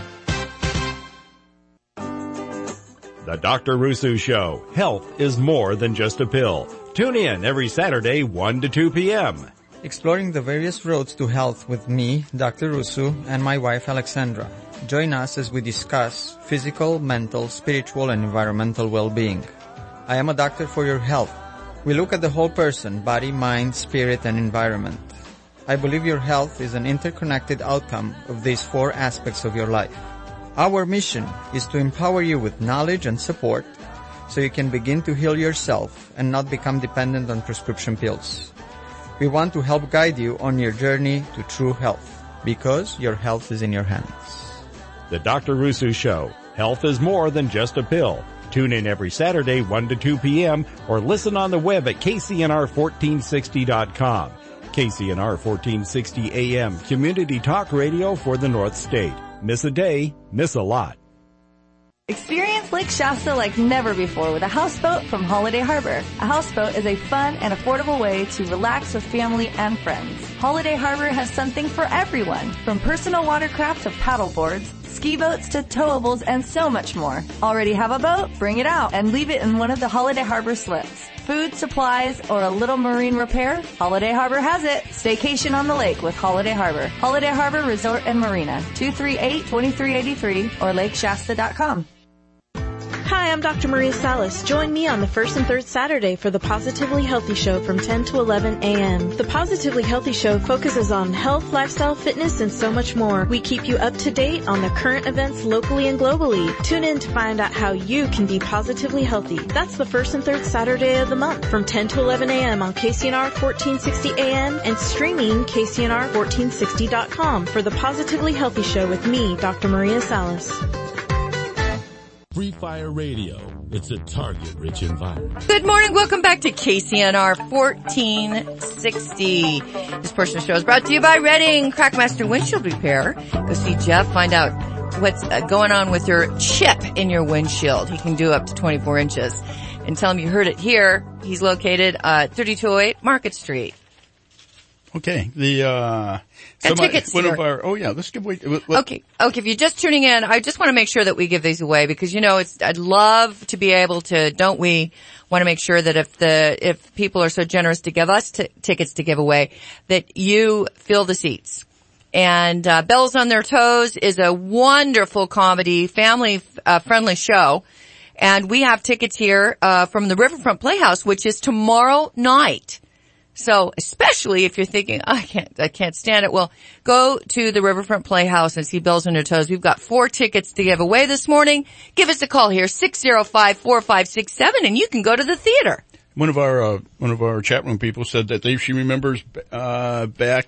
The Dr. Rusu Show. Health is more than just a pill. Tune in every Saturday, 1 to 2 p.m. Exploring the various roads to health with me, Dr. Rusu, and my wife, Alexandra. Join us as we discuss physical, mental, spiritual, and environmental well-being. I am a doctor for your health. We look at the whole person, body, mind, spirit, and environment. I believe your health is an interconnected outcome of these 4 aspects of your life. Our mission is to empower you with knowledge and support so you can begin to heal yourself and not become dependent on prescription pills. We want to help guide you on your journey to true health, because your health is in your hands. The Dr. Rusu Show. Health is more than just a pill. Tune in every Saturday, 1 to 2 p.m. or listen on the web at KCNR1460.com. KCNR 1460 AM, community talk radio for the North State. Miss a day, miss a lot. Experience Lake Shasta like never before with a houseboat from Holiday Harbor. A houseboat is a fun and affordable way to relax with family and friends. Holiday Harbor has something for everyone, from personal watercraft to paddle boards, ski boats to towables, and so much more. Already have a boat? Bring it out and leave it in one of the Holiday Harbor slips. Food, supplies, or a little marine repair? Holiday Harbor has it. Staycation on the lake with Holiday Harbor. Holiday Harbor Resort and Marina, 238-2383 or lakeshasta.com. Hi, I'm Dr. Maria Salas. Join me on the first and third Saturday for the Positively Healthy Show from 10 to 11 a.m. The Positively Healthy Show focuses on health, lifestyle, fitness, and so much more. We keep you up to date on the current events locally and globally. Tune in to find out how you can be positively healthy. That's the first and third Saturday of the month from 10 to 11 a.m. on KCNR 1460 AM and streaming KCNR1460.com for the Positively Healthy Show with me, Dr. Maria Salas. Free Fire Radio. It's a target-rich environment. Good morning. Welcome back to KCNR 1460. This portion of the show is brought to you by Redding Crackmaster Windshield Repair. Go see Jeff. Find out what's going on with your chip in your windshield. He can do up to 24 inches. And tell him you heard it here. He's located at 3208 Market Street. Okay. Tickets one here. of our, let's give away. Okay. If you're just tuning in, I just want to make sure that we give these away because, I'd love to be able to, don't we want to make sure that if people are so generous to give us tickets to give away, that you fill the seats. And, Bells on Their Toes is a wonderful comedy, family, friendly show. And we have tickets here, from the Riverfront Playhouse, which is tomorrow night. So, especially if you're thinking, I can't stand it. Well, go to the Riverfront Playhouse and see Bells on Your Toes. We've got 4 tickets to give away this morning. Give us a call here, 605-4567, and you can go to the theater. One of our chat room people said that she remembers, back,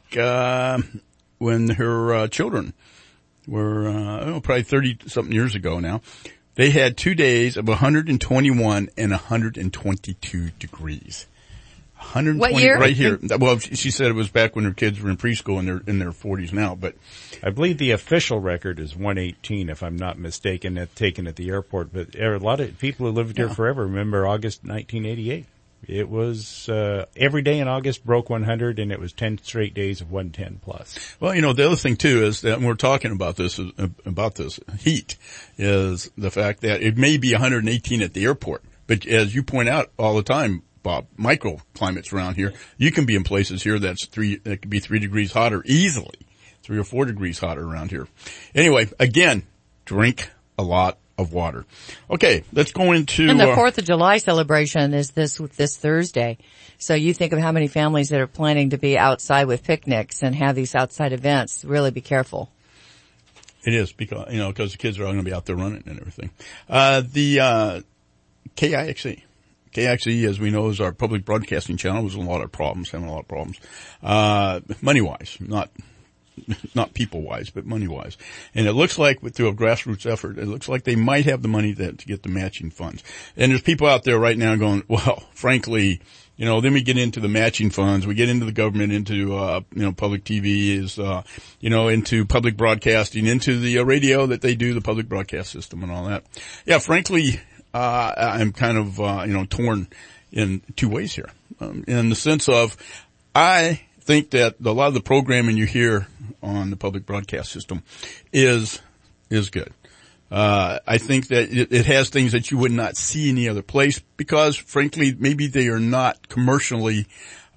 when her, children were, probably 30 something years ago now. They had 2 days of 121 and 122 degrees. 120 what year? Right here. Well, she said it was back when her kids were in preschool and they're in their 40s now, but I believe the official record is 118 if I'm not mistaken, taken at the airport, but a lot of people who lived here forever remember August 1988. It was every day in August broke 100 and it was 10 straight days of 110 plus. Well, the other thing too is that when we're talking about this heat is the fact that it may be 118 at the airport, but as you point out all the time, Bob, microclimates around here. You can be in places here that could be 3 degrees hotter easily, 3 or 4 degrees hotter around here. Anyway, again, drink a lot of water. Okay, let's go into. And the 4th of July celebration is this Thursday. So you think of how many families that are planning to be outside with picnics and have these outside events. Really be careful. It is because the kids are all going to be out there running and everything. The KIXE. KIXE, as we know, is our public broadcasting channel. Was having a lot of problems. Money-wise, not people-wise, but money-wise. And it looks like through a grassroots effort, it looks like they might have the money to get the matching funds. And there's people out there right now going, well, frankly, then we get into the matching funds, we get into the government, into, public TV into public broadcasting, into the radio that they do, the public broadcast system and all that. Yeah, frankly, I'm kind of, torn in 2 ways here. In the sense of, I think that a lot of the programming you hear on the public broadcast system is good. I think that it has things that you would not see any other place because, frankly, maybe they are not commercially,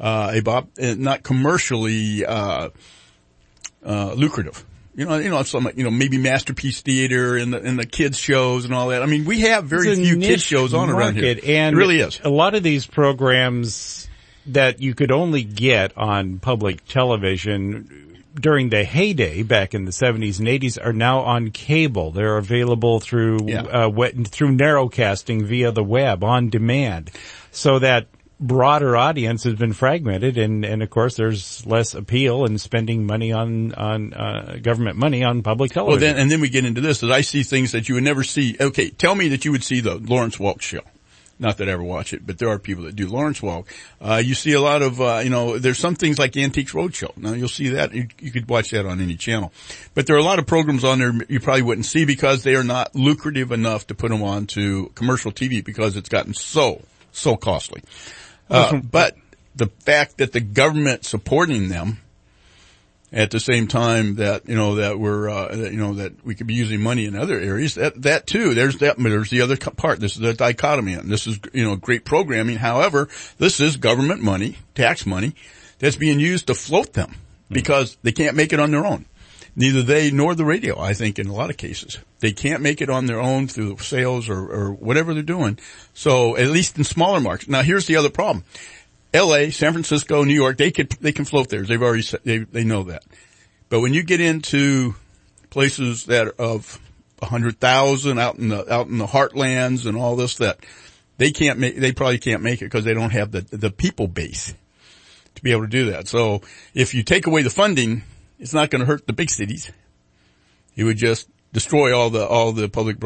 lucrative. Maybe Masterpiece Theater and the kids shows and all that. I mean, we have very few kids shows on around here. And it really is. A lot of these programs that you could only get on public television during the heyday back in the 70s and 80s are now on cable. They're available through narrowcasting via the web on demand. So that broader audience has been fragmented and of course there's less appeal in spending money on government money on public television. Well, then we get into this, that I see things that you would never see. Okay, tell me that you would see the Lawrence Welk show. Not that I ever watch it, but there are people that do. Lawrence Walk. You see a lot of, there's some things like Antiques Roadshow. Now you'll see that. You could watch that on any channel. But there are a lot of programs on there you probably wouldn't see because they are not lucrative enough to put them on to commercial TV because it's gotten so costly. But the fact that the government supporting them at the same time that, that we could be using money in other areas, that too, there's the other part. This is the dichotomy. And this is, great programming. However, this is government money, tax money, that's being used to float them because they can't make it on their own. Neither they nor the radio, I think, in a lot of cases. They can't make it on their own through sales or whatever they're doing. So, at least in smaller markets. Now, here's the other problem. LA, San Francisco, New York, they can float theirs. They've already they know that. But when you get into places that are of 100,000 out in the heartlands and all this, that they probably can't make it because they don't have the people base to be able to do that. So if you take away the funding, it's not going to hurt the big cities. It would just destroy all the public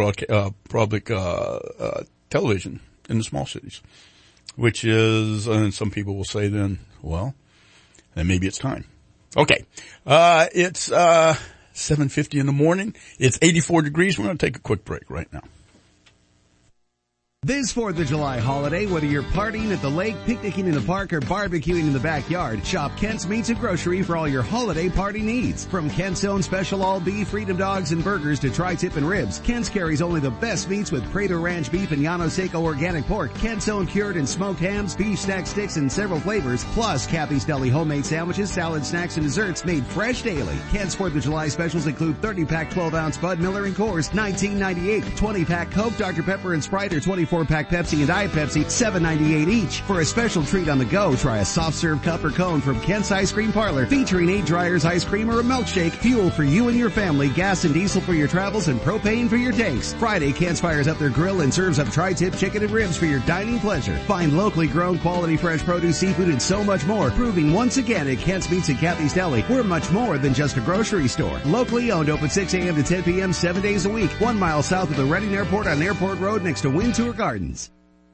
television in the small cities. Which is, and some people will say then maybe it's time. Okay. It's 7:50 in the morning. It's 84 degrees. We're going to take a quick break right now. This 4th of July holiday, whether you're partying at the lake, picnicking in the park, or barbecuing in the backyard, shop Kent's Meats and Grocery for all your holiday party needs. From Kent's own special all-beef Freedom Dogs and burgers to tri-tip and ribs, Kent's carries only the best meats with Prado Ranch beef and Llano Seco organic pork, Kent's own cured and smoked hams, beef snack sticks in several flavors, plus Kathy's Deli homemade sandwiches, salad, snacks, and desserts made fresh daily. Kent's 4th of July specials include 30-pack 12-ounce Bud Miller and Coors, $19.98, 20-pack Coke, Dr. Pepper, and Sprite, or 24-pack Pepsi and Diet Pepsi, $7.98 each. For a special treat on the go, try a soft serve cup or cone from Kent's Ice Cream Parlor, featuring 8 Dryers ice cream or a milkshake, fuel for you and your family, gas and diesel for your travels, and propane for your tanks. Friday, Kent's fires up their grill and serves up tri-tip chicken and ribs for your dining pleasure. Find locally grown, quality, fresh produce, seafood, and so much more, proving once again at Kent's Meats and Kathy's Deli, we're much more than just a grocery store. Locally owned, open 6 a.m. to 10 p.m. 7 days a week, 1 mile south of the Reading Airport on Airport Road next to Wintour Gardens.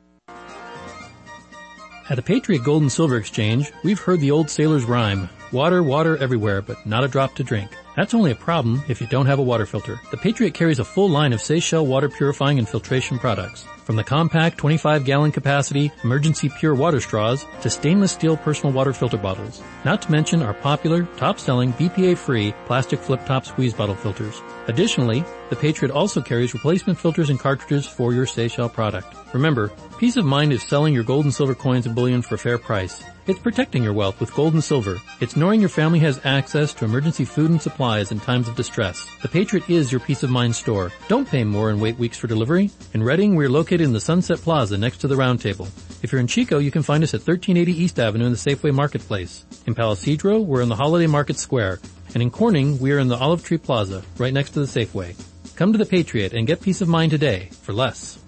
At the Patriot Gold and Silver Exchange, we've heard the old sailor's rhyme, water, water everywhere, but not a drop to drink. That's only a problem if you don't have a water filter. The Patriot carries a full line of Seychelles water purifying and filtration products. From the compact 25-gallon capacity emergency pure water straws to stainless steel personal water filter bottles. Not to mention our popular, top-selling, BPA-free plastic flip-top squeeze bottle filters. Additionally, the Patriot also carries replacement filters and cartridges for your Seychelles product. Remember, peace of mind is selling your gold and silver coins and bullion for a fair price. It's protecting your wealth with gold and silver. It's knowing your family has access to emergency food and supplies in times of distress. The Patriot is your peace of mind store. Don't pay more and wait weeks for delivery. In Reading, we're located in the Sunset Plaza next to the Round Table. If you're in Chico, you can find us at 1380 East Avenue in the Safeway Marketplace. In Palo Cedro, we're in the Holiday Market Square. And in Corning, we are in the Olive Tree Plaza, right next to the Safeway. Come to the Patriot and get peace of mind today for less.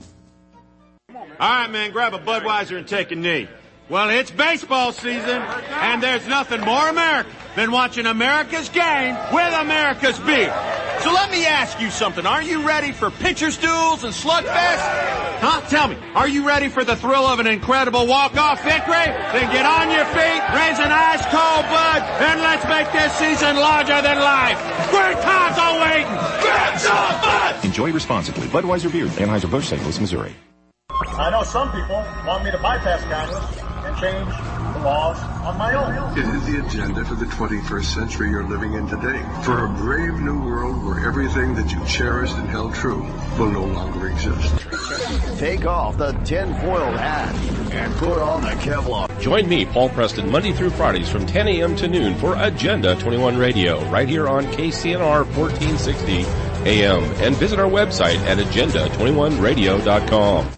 All right, man, grab a Budweiser and take a knee. Well, it's baseball season, and there's nothing more American than watching America's game with America's beer. So let me ask you something. Are you ready for pitcher's duels and slugfest? Huh? Tell me, are you ready for the thrill of an incredible walk-off victory? Then get on your feet, raise an ice-cold Bud, and let's make this season larger than life. Great times are waiting. Grab some Bud! Enjoy responsibly. Budweiser Beer, Anheuser-Busch, St. Louis, Missouri. I know some people want me to bypass Congress and change the laws on my own. It is the agenda for the 21st century you're living in today. For a brave new world where everything that you cherished and held true will no longer exist. Take off the tinfoil hat and put on the Kevlar. Join me, Paul Preston, Monday through Fridays from 10 a.m. to noon for Agenda 21 Radio, right here on KCNR 1460 AM. And visit our website at agenda21radio.com.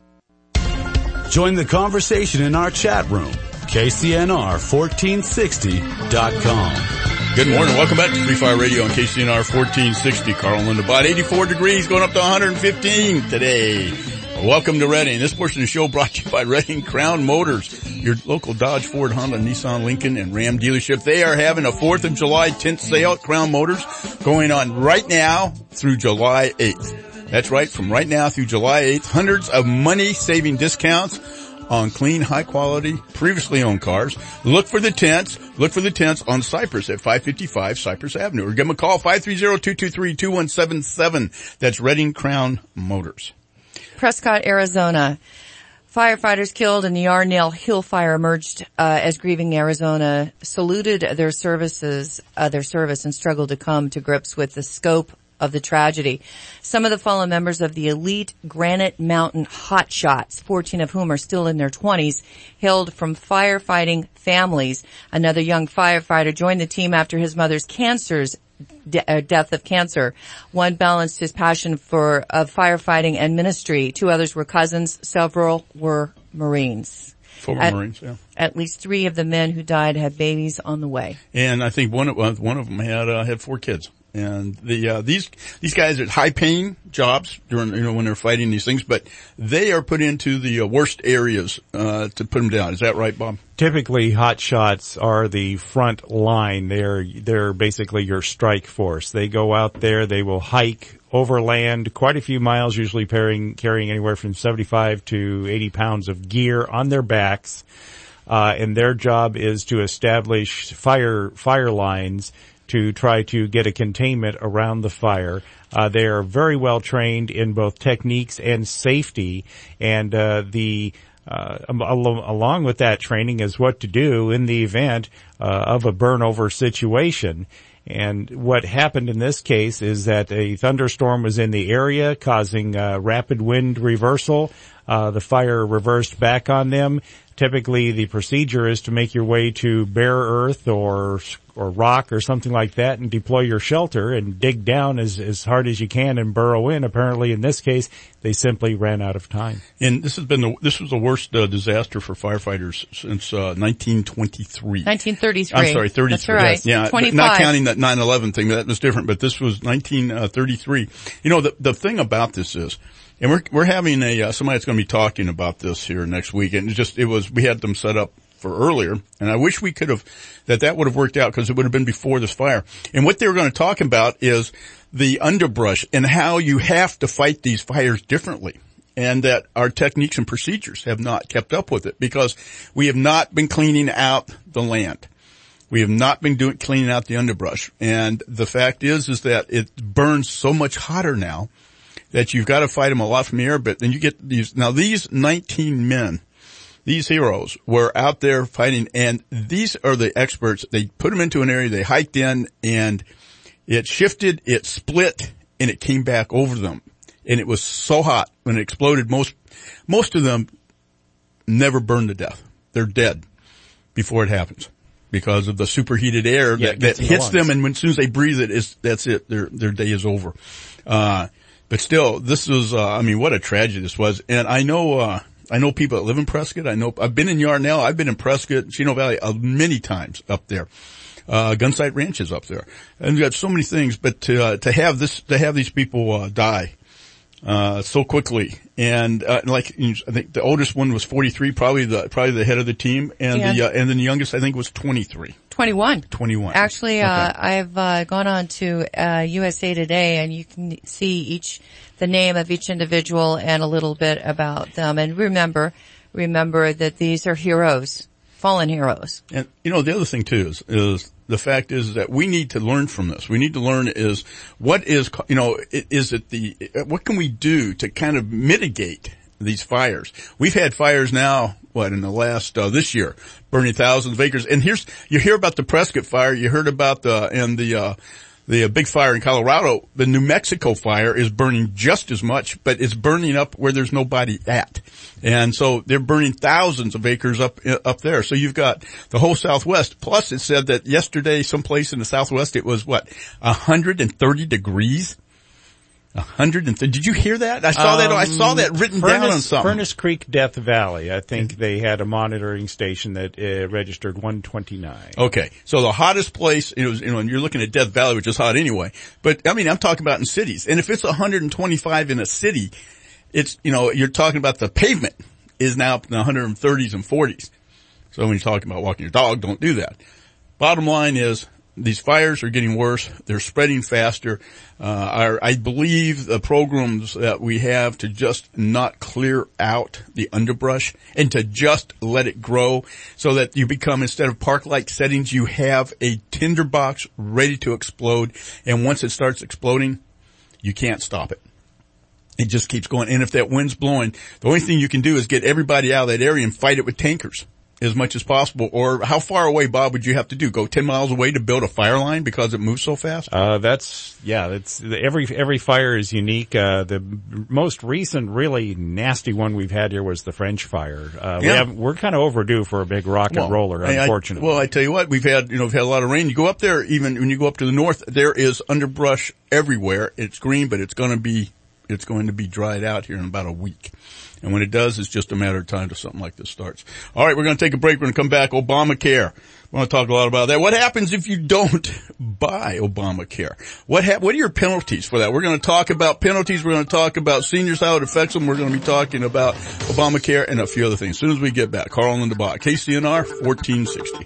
Join the conversation in our chat room, KCNR1460.com. Good morning. Welcome back to Free Fire Radio on KCNR 1460. Carl and Linda, about 84 degrees, going up to 115 today. Welcome to Reading. This portion of the show brought to you by Reading Crown Motors, your local Dodge, Ford, Honda, Nissan, Lincoln, and Ram dealership. They are having a 4th of July tent sale at Crown Motors going on right now through July 8th. That's right. From right now through July 8th, hundreds of money-saving discounts on clean, high-quality, previously owned cars. Look for the tents. Look for the tents on Cypress at 555 Cypress Avenue. Or give them a call, 530-223-2177. That's Redding Crown Motors. Prescott, Arizona. Firefighters killed in the Yarnell Hill fire emerged as grieving Arizona saluted their service and struggled to come to grips with the scope of the tragedy. Some of the fallen members of the elite Granite Mountain Hotshots, 14 of whom are still in their 20s, hailed from firefighting families. Another young firefighter joined the team after his mother's death of cancer. One balanced his passion for firefighting and ministry. Two others were cousins. Several were Marines. Former Marines, yeah. At least 3 of the men who died had babies on the way. And I think one of them had 4 kids. And these guys are high-paying jobs during, when they're fighting these things, but they are put into the worst areas to put them down. Is that right, Bob? Typically, hot shots are the front line. They're basically your strike force. They go out there, they will hike overland quite a few miles, usually carrying anywhere from 75 to 80 pounds of gear on their backs. And their job is to establish fire lines to try to get a containment around the fire. They are very well trained in both techniques and safety, and along with that training is what to do in the event of a burnover situation. And what happened in this case is that a thunderstorm was in the area, causing rapid wind reversal. The fire reversed back on them. Typically, the procedure is to make your way to bare earth or rock or something like that and deploy your shelter and dig down as hard as you can and burrow in. Apparently, in this case, they simply ran out of time. And this was the worst disaster for firefighters since 1923. 1933. I'm sorry, 33. That's right. Yeah, 25. Not counting that 9/11 thing, that was different, but this was 1933. The thing about this is, and we're having somebody that's going to be talking about this here next week, and we had them set up for earlier, and I wish we could have, that would have worked out because it would have been before this fire. And what they were going to talk about is the underbrush and how you have to fight these fires differently, and that our techniques and procedures have not kept up with it because we have not been cleaning out the land. We have not been cleaning out the underbrush. And the fact is that it burns so much hotter now that you've got to fight them a lot from the air. But then you get these 19 men, these heroes were out there fighting, and these are the experts. They put them into an area, they hiked in, and it shifted, it split, and it came back over them. And it was so hot when it exploded. Most of them never burn to death. They're dead before it happens because of the superheated air that hits them, and as soon as they breathe it, that's it. Their day is over. But still, this was, what a tragedy this was. And I know people that live in Prescott. I've been in Yarnell. I've been in Prescott, Chino Valley many times up there. Gunsight Ranch is up there. And we've got so many things, but to have these people, die, so quickly. And, I think the oldest one was 43, probably the head of the team. And and then the youngest, I think, was 23. 21. Actually, okay. I've gone on to USA Today, and you can see the name of each individual and a little bit about them. And remember that these are heroes, fallen heroes. And the other thing too is the fact is that we need to learn from this. We need to learn what can we do to kind of mitigate these fires? We've had fires now, in the last, this year, burning thousands of acres. And you hear about the Prescott fire, you heard about the big fire in Colorado. The New Mexico fire is burning just as much, but it's burning up where there's nobody at. And so they're burning thousands of acres up there. So you've got the whole Southwest. Plus it said that yesterday, someplace in the Southwest, it was 130 degrees? 130. Did you hear that? I saw that written down on something. Furnace Creek, Death Valley. I think they had a monitoring station that registered 129. Okay. So the hottest place, and you're looking at Death Valley, which is hot anyway. But, I'm talking about in cities. And if it's 125 in a city, it's, you're talking about the pavement is now up in the 130s and 40s. So when you're talking about walking your dog, don't do that. Bottom line is, these fires are getting worse. They're spreading faster. I believe the programs that we have to just not clear out the underbrush and to just let it grow so that you become, instead of park-like settings, you have a tinderbox ready to explode. And once it starts exploding, you can't stop it. It just keeps going. And if that wind's blowing, the only thing you can do is get everybody out of that area and fight it with tankers as much as possible. Or how far away, Bob, would you have to do? Go 10 miles away to build a fire line because it moves so fast? Every fire is unique. The most recent really nasty one we've had here was the French fire. We're kind of overdue for a big rocket roller, unfortunately. I tell you what, we've had a lot of rain. You go up there, even when you go up to the north, there is underbrush everywhere. It's green, but it's going to be dried out here in about a week. And when it does, it's just a matter of time till something like this starts. All right, we're going to take a break. We're going to come back. Obamacare. We're going to talk a lot about that. What happens if you don't buy Obamacare? What are your penalties for that? We're going to talk about penalties. We're going to talk about seniors, how it affects them. We're going to be talking about Obamacare and a few other things. As soon as we get back, Carl and DeBot, KCNR 1460.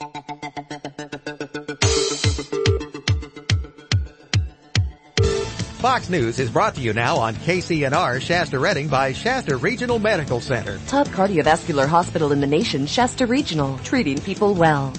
Fox News is brought to you now on KCNR Shasta Redding by Shasta Regional Medical Center. Top cardiovascular hospital in the nation, Shasta Regional, treating people well.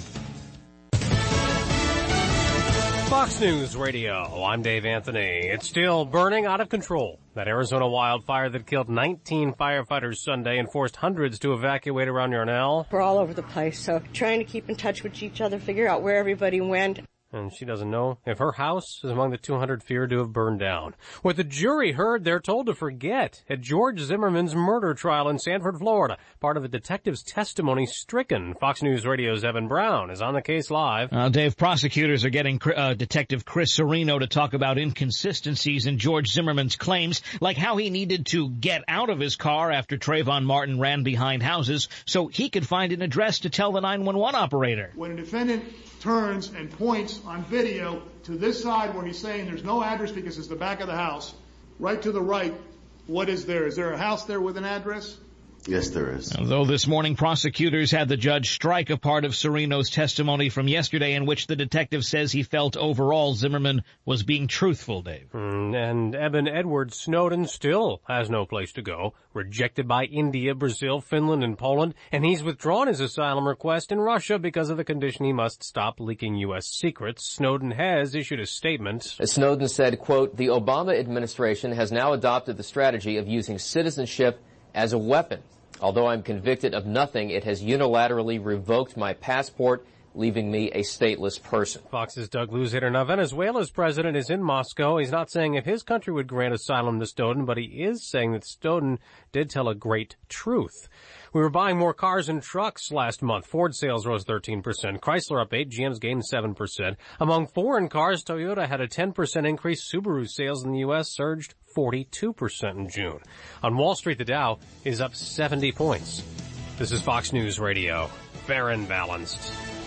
Fox News Radio, I'm Dave Anthony. It's still burning out of control. That Arizona wildfire that killed 19 firefighters Sunday and forced hundreds to evacuate around Yarnell. We're all over the place, so trying to keep in touch with each other, figure out where everybody went. And she doesn't know if her house is among the 200 feared to have burned down. What the jury heard, they're told to forget at George Zimmerman's murder trial in Sanford, Florida. Part of the detective's testimony stricken. Fox News Radio's Evan Brown is on the case live. Dave, prosecutors are getting Detective Chris Serino to talk about inconsistencies in George Zimmerman's claims, like how he needed to get out of his car after Trayvon Martin ran behind houses so he could find an address to tell the 911 operator. When a defendant turns and points on video to this side where he's saying there's no address because it's the back of the house, right to the right, what is there? Is there a house there with an address? Yes, there is. Although this morning prosecutors had the judge strike a part of Serino's testimony from yesterday in which the detective says he felt overall Zimmerman was being truthful, Dave. And Eben Edward Snowden still has no place to go, rejected by India, Brazil, Finland, and Poland, and he's withdrawn his asylum request in Russia because of the condition he must stop leaking U.S. secrets. Snowden has issued a statement. Snowden said, quote, "The Obama administration has now adopted the strategy of using citizenship as a weapon. Although I'm convicted of nothing, it has unilaterally revoked my passport, leaving me a stateless person." Fox's Doug Luzader. Now, Venezuela's president is in Moscow. He's not saying if his country would grant asylum to Snowden, but he is saying that Snowden did tell a great truth. We were buying more cars and trucks last month. Ford sales rose 13%. Chrysler up 8%. GM's gained 7%. Among foreign cars, Toyota had a 10% increase. Subaru sales in the U.S. surged 42% in June. On Wall Street, the Dow is up 70 points. This is Fox News Radio. Fair and balanced.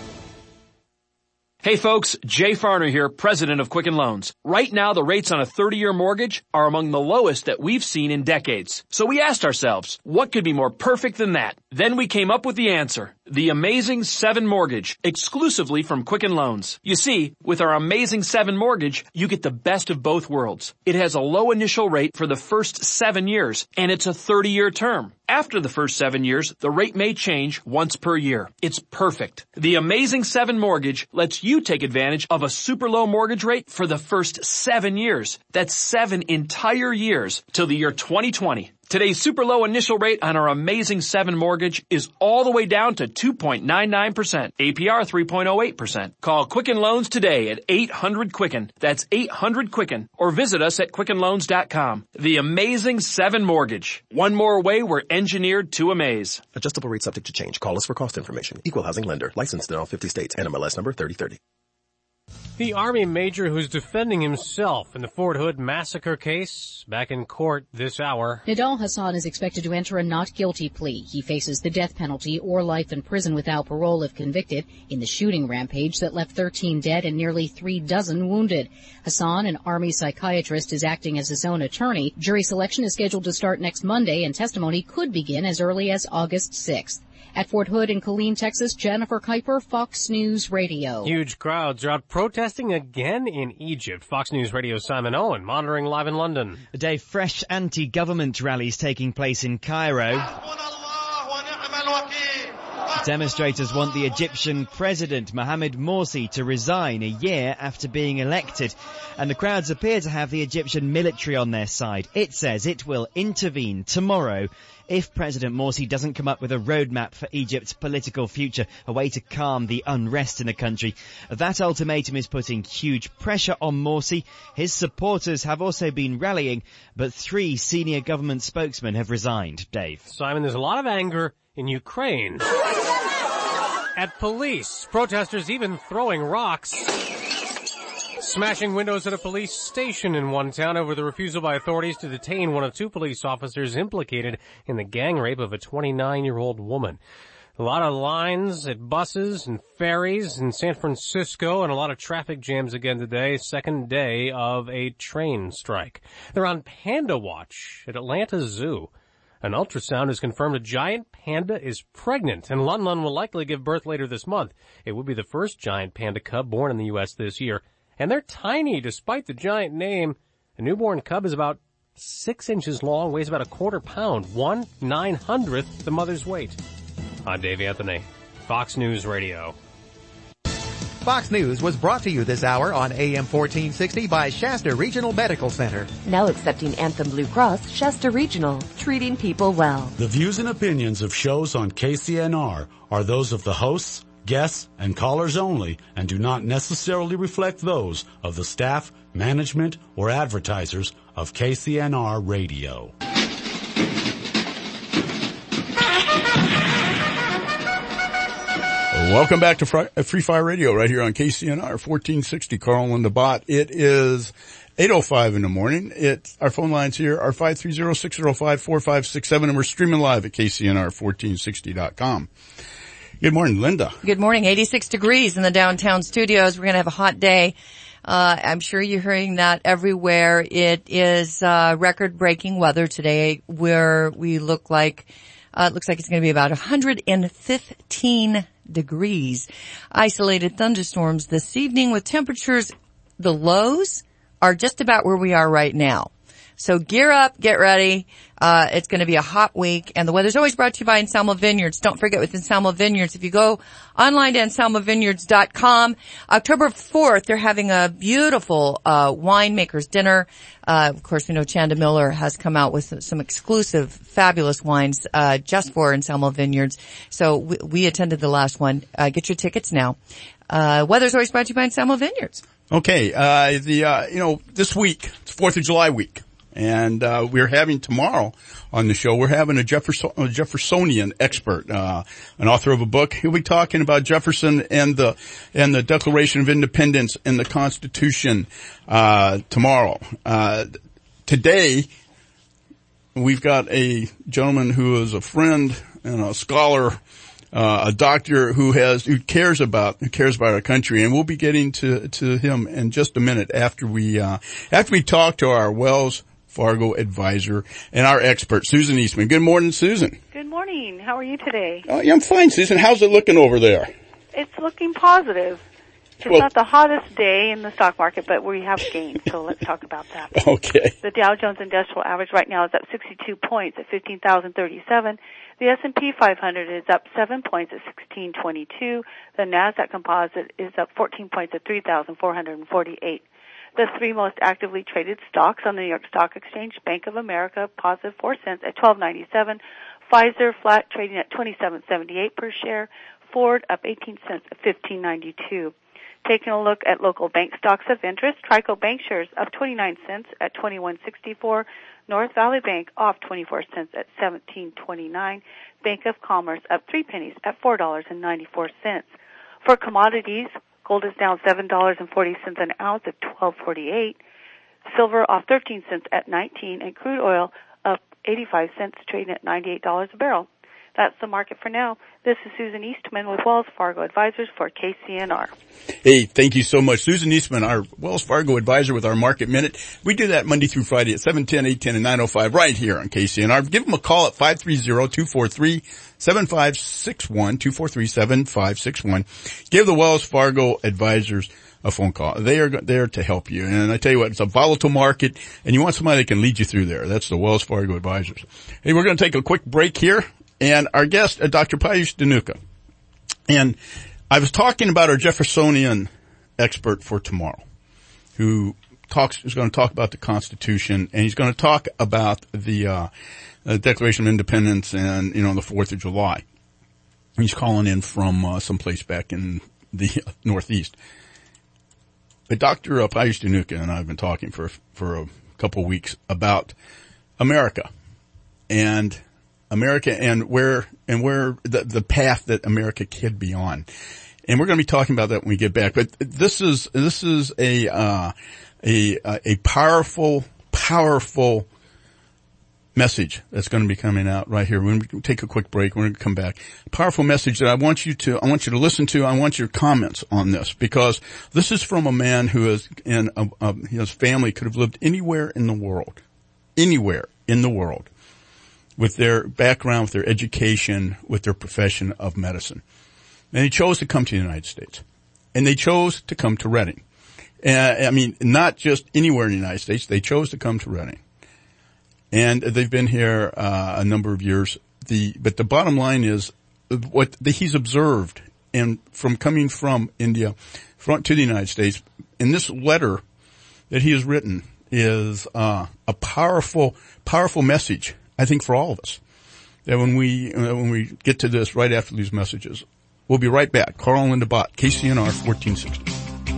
Hey folks, Jay Farner here, president of Quicken Loans. Right now, the rates on a 30-year mortgage are among the lowest that we've seen in decades. So we asked ourselves, what could be more perfect than that? Then we came up with the answer. The Amazing 7 Mortgage, exclusively from Quicken Loans. You see, with our Amazing 7 Mortgage, you get the best of both worlds. It has a low initial rate for the first 7 years, and it's a 30-year term. After the first 7 years, the rate may change once per year. It's perfect. The Amazing 7 Mortgage lets you take advantage of a super low mortgage rate for the first 7 years. That's 7 entire years till the year 2020. Today's super low initial rate on our Amazing 7 Mortgage is all the way down to 2.99%. APR 3.08%. Call Quicken Loans today at 800-QUICKEN. That's 800-QUICKEN. Or visit us at QuickenLoans.com. The Amazing 7 Mortgage. One more way we're engineered to amaze. Adjustable rate subject to change. Call us for cost information. Equal housing lender. Licensed in all 50 states. NMLS number 3030. The Army major who's defending himself in the Fort Hood massacre case back in court this hour. Nidal Hassan is expected to enter a not guilty plea. He faces the death penalty or life in prison without parole if convicted in the shooting rampage that left 13 dead and nearly 36 wounded. Hassan, an Army psychiatrist, is acting as his own attorney. Jury selection is scheduled to start next Monday, and testimony could begin as early as August 6th. At Fort Hood in Killeen, Texas, Jennifer Kuiper, Fox News Radio. Huge crowds are out protesting again in Egypt. Fox News Radio's Simon Owen, monitoring live in London. Today, fresh anti-government rallies taking place in Cairo. Demonstrators want the Egyptian President Mohamed Morsi to resign a year after being elected, and the crowds appear to have the Egyptian military on their side. It says it will intervene tomorrow if President Morsi doesn't come up with a roadmap for Egypt's political future, a way to calm the unrest in the country. That ultimatum is putting huge pressure on Morsi. His supporters have also been rallying, but 3 senior government spokesmen have resigned. Dave. Simon, there's a lot of anger in Ukraine at police. Protesters even throwing rocks, smashing windows at a police station in one town over the refusal by authorities to detain one of 2 police officers implicated in the gang rape of a 29-year-old woman. A lot of lines at buses and ferries in San Francisco and a lot of traffic jams again today, second day of a train strike. They're on Panda Watch at Atlanta Zoo. An ultrasound has confirmed a giant panda is pregnant, and Lun Lun will likely give birth later this month. It would be the first giant panda cub born in the U.S. this year. And they're tiny despite the giant name. A newborn cub is about 6 inches long, weighs about a quarter pound, 1/900th the mother's weight. I'm Dave Anthony, Fox News Radio. Fox News was brought to you this hour on AM 1460 by Shasta Regional Medical Center. Now accepting Anthem Blue Cross, Shasta Regional, treating people well. The views and opinions of shows on KCNR are those of the hosts, guests, and callers only and do not necessarily reflect those of the staff, management, or advertisers of KCNR Radio. Welcome back to Free Fire Radio right here on KCNR 1460, Carl and the Bot. It is 8:05 in the morning. Our phone lines here are 530-605-4567, and we're streaming live at KCNR1460.com. Good morning, Linda. Good morning. 86 degrees in the downtown studios. We're going to have a hot day. I'm sure you're hearing that everywhere. It is record-breaking weather today where we look like it looks like it's going to be about 115 degrees. Isolated thunderstorms this evening with temperatures, the lows are just about where we are right now. So gear up, get ready. It's going to be a hot week, and the weather's always brought to you by Anselmo Vineyards. Don't forget with Anselmo Vineyards, if you go online to anselmovineyards.com, October 4th, they're having a beautiful winemaker's dinner. Of course, we know Chanda Miller has come out with some exclusive, fabulous wines just for Anselmo Vineyards. So we attended the last one. Get your tickets now. Weather's always brought to you by Anselmo Vineyards. Okay, this week, it's 4th of July week. And we're having tomorrow on the show, we're having a Jeffersonian expert, an author of a book. He'll be talking about Jefferson and the Declaration of Independence and the Constitution tomorrow. Today, we've got a gentleman who is a friend and a scholar, a doctor who cares about our country, and we'll be getting to him in just a minute after we talk to our Wells Fargo advisor and our expert, Susan Eastman. Good morning, Susan. Good morning. How are you today? Yeah, I'm fine, Susan. How's it looking over there? It's looking positive. It's not the hottest day in the stock market, but we have gains, so let's talk about that. Okay. The Dow Jones Industrial Average right now is up 62 points at 15,037. The S&P 500 is up 7 points at 1622. The NASDAQ Composite is up 14 points at 3,448. The 3 most actively traded stocks on the New York Stock Exchange: Bank of America, positive 4 cents at $12.97. Pfizer, flat, trading at $27.78 per share. Ford, up 18 cents at $15.92. Taking a look at local bank stocks of interest: Trico Bank shares up 29 cents at $21.64. North Valley Bank off 24 cents at $17.29. Bank of Commerce up 3 pennies at $4.94. For commodities, gold is down $7.40 an ounce at $12.48. Silver off 13 cents at $19, and crude oil up 85 cents, trading at $98 a barrel. That's the market for now. This is Susan Eastman with Wells Fargo Advisors for KCNR. Hey, thank you so much. Susan Eastman, our Wells Fargo advisor with our Market Minute. We do that Monday through Friday at 7:10, 8:10, and 9:05 right here on KCNR. Give them a call at 530-243-7561, 243-7561. Give the Wells Fargo advisors a phone call. They are there to help you. And I tell you what, it's a volatile market, and you want somebody that can lead you through there. That's the Wells Fargo advisors. Hey, we're going to take a quick break here. And our guest, Dr. Piyush Dhanuka. And I was talking about our Jeffersonian expert for tomorrow, who is going to talk about the Constitution, and he's going to talk about the Declaration of Independence and, the 4th of July. He's calling in from someplace back in the Northeast. But Dr. Piyush Dhanuka and I have been talking for a couple of weeks about America and where the path that America could be on. And we're going to be talking about that when we get back. But this is a powerful message that's going to be coming out right here. We're going to take a quick break. We're going to come back. A powerful message that I want you to listen to. I want your comments on this, because this is from a man who is his family could have lived anywhere in the world, with their background, with their education, with their profession of medicine. And he chose to come to the United States. And they chose to come to Reading. Not just anywhere in the United States. They chose to come to Reading. And they've been here a number of years. But the bottom line is what he's observed, and from coming from India to the United States, in this letter that he has written is a powerful message, I think, for all of us. That when we get to this right after these messages, we'll be right back. Carl and Linda Bott, KCNR 1460.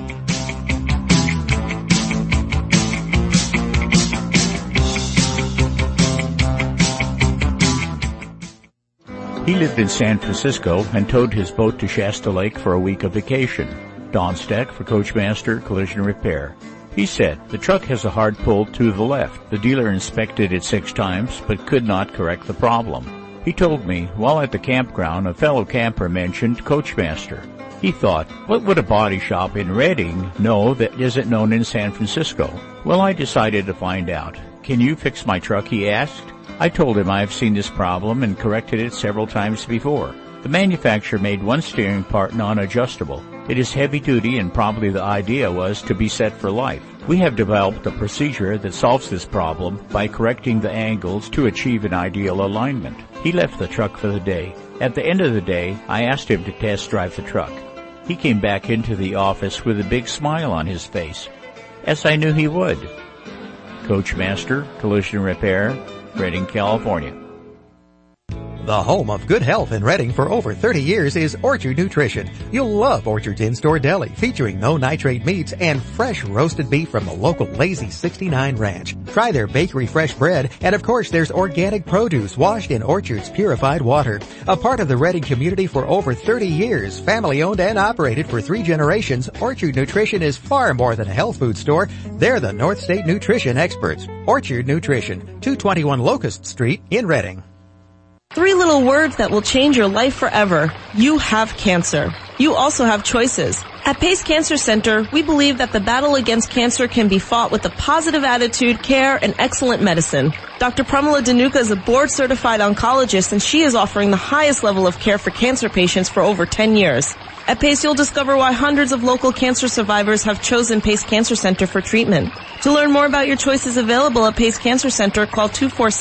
He lived in San Francisco and towed his boat to Shasta Lake for a week of vacation. Don Steck for Coachmaster Collision Repair. He said, the truck has a hard pull to the left. The dealer inspected it 6 times, but could not correct the problem. He told me, while at the campground, a fellow camper mentioned Coachmaster. He thought, what would a body shop in Reading know that isn't known in San Francisco? Well, I decided to find out. Can you fix my truck, he asked. I told him I have seen this problem and corrected it several times before. The manufacturer made one steering part non-adjustable. It is heavy duty, and probably the idea was to be set for life. We have developed a procedure that solves this problem by correcting the angles to achieve an ideal alignment. He left the truck for the day. At the end of the day, I asked him to test drive the truck. He came back into the office with a big smile on his face, as I knew he would. Coachmaster Collision Repair, Redding, California. The home of good health in Reading for over 30 years is Orchard Nutrition. You'll love Orchard's in-store deli, featuring no nitrate meats and fresh roasted beef from the local Lazy 69 Ranch. Try their bakery fresh bread, and of course there's organic produce washed in Orchard's purified water. A part of the Reading community for over 30 years, family owned and operated for 3 generations, Orchard Nutrition is far more than a health food store. They're the North State Nutrition experts. Orchard Nutrition, 221 Locust Street in Reading. 3 little words that will change your life forever. You have cancer. You also have choices. At Pace Cancer Center, we believe that the battle against cancer can be fought with a positive attitude, care, and excellent medicine. Dr. Pramila Dhanuka is a board-certified oncologist, and she is offering the highest level of care for cancer patients for over 10 years. At Pace, you'll discover why hundreds of local cancer survivors have chosen Pace Cancer Center for treatment. To learn more about your choices available at Pace Cancer Center, call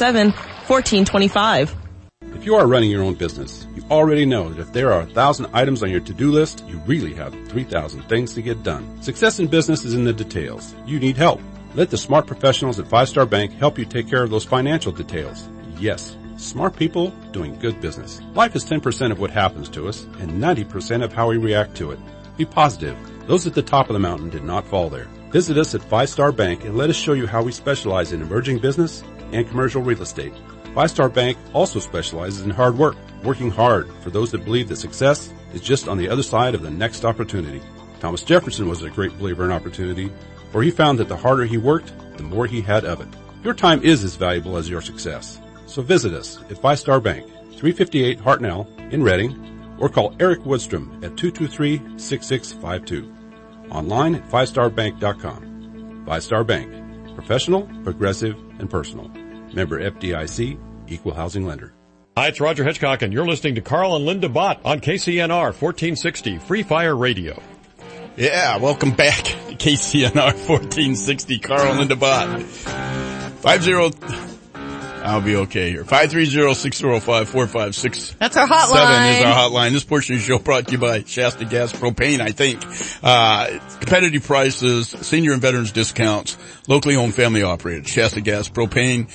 247-1425. If you are running your own business, you already know that if there are 1,000 items on your to-do list, you really have 3,000 things to get done. Success in business is in the details. You need help. Let the smart professionals at 5 Star Bank help you take care of those financial details. Yes, smart people doing good business. Life is 10% of what happens to us and 90% of how we react to it. Be positive. Those at the top of the mountain did not fall there. Visit us at 5 Star Bank and let us show you how we specialize in emerging business and commercial real estate. 5 Star Bank also specializes in hard work, working hard for those that believe that success is just on the other side of the next opportunity. Thomas Jefferson was a great believer in opportunity, for he found that the harder he worked, the more he had of it. Your time is as valuable as your success. So visit us at 5 Star Bank, 358 Hartnell in Reading, or call Eric Woodstrom at 223-6652. Online at 5starbank.com. 5 Star Bank. Professional, progressive, and personal. Member FDIC, Equal Housing Lender. Hi, it's Roger Hitchcock, and you're listening to Carl and Linda Bott on KCNR 1460 Free Fire Radio. Yeah, welcome back to KCNR 1460, Carl and Linda Bott. I'll be okay here. 530-605-4567. That's our hotline. Is our hotline. This portion of the show brought to you by Shasta Gas Propane, I think. Competitive prices, senior and veterans discounts, locally owned, family operated. Shasta Gas Propane.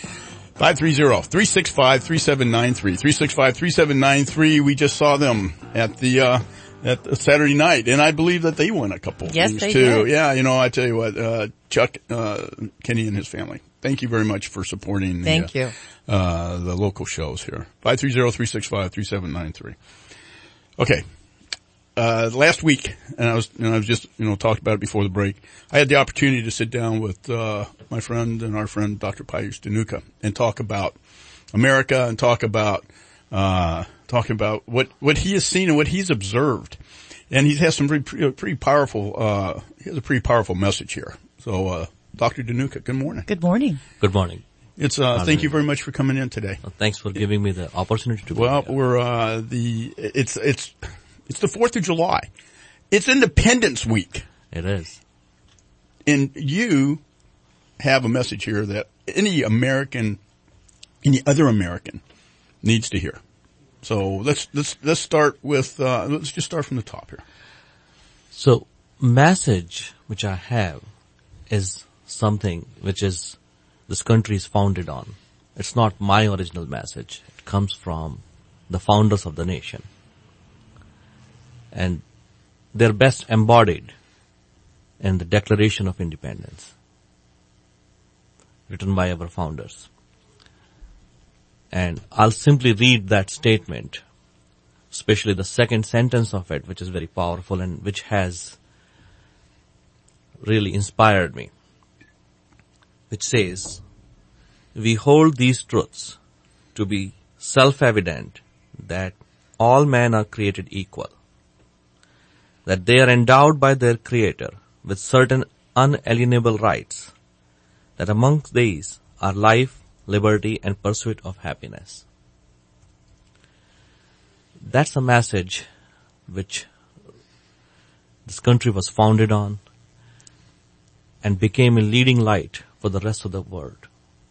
530-365-3793. 365-3793. We just saw them at the Saturday night, and I believe that they won a couple of things too. Did. Yeah, I tell you what, Chuck, Kenny and his family. Thank you very much for supporting the local shows here. 530-365-3793. Okay. Last week, and I was just, talked about it before the break. I had the opportunity to sit down with, my friend and our friend, Dr. Pius Danuka, and talk about America and talking about what he has seen and what he's observed. And he has some pretty powerful, he has a pretty powerful message here. So, Dr. Danuka, good morning. Good morning. Good morning. It's, thank you very much for coming in today. Well, thanks for giving me the opportunity to. Well, we're, it's the 4th of July. It's Independence Week. It is. And you have a message here that any other American needs to hear. So let's start with, let's just start from the top here. So, message which I have is something which is, this country is founded on. It's not my original message. It comes from the founders of the nation. And they're best embodied in the Declaration of Independence, written by our founders. And I'll simply read that statement, especially the second sentence of it, which is very powerful and which has really inspired me, which says, "We hold these truths to be self-evident that all men are created equal, that they are endowed by their Creator with certain unalienable rights, that amongst these are life, liberty, and pursuit of happiness." That's a message which this country was founded on and became a leading light for the rest of the world.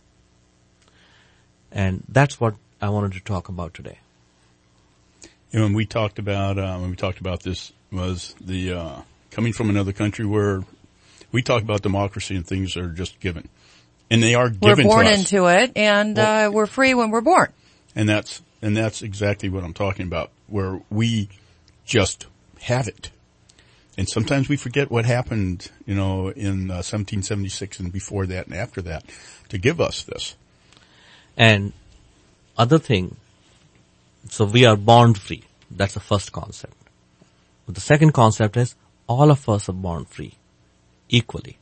And that's what I wanted to talk about today. When we talked about this was the coming from another country where we talk about democracy and things are just given. And they are given to us. We're born into it, and we're free when we're born. And that's exactly what I'm talking about, where we just have it. And sometimes we forget what happened, in 1776 and before that and after that to give us this. And other thing, so we are born free. That's the first concept. But the second concept is all of us are born free, equally.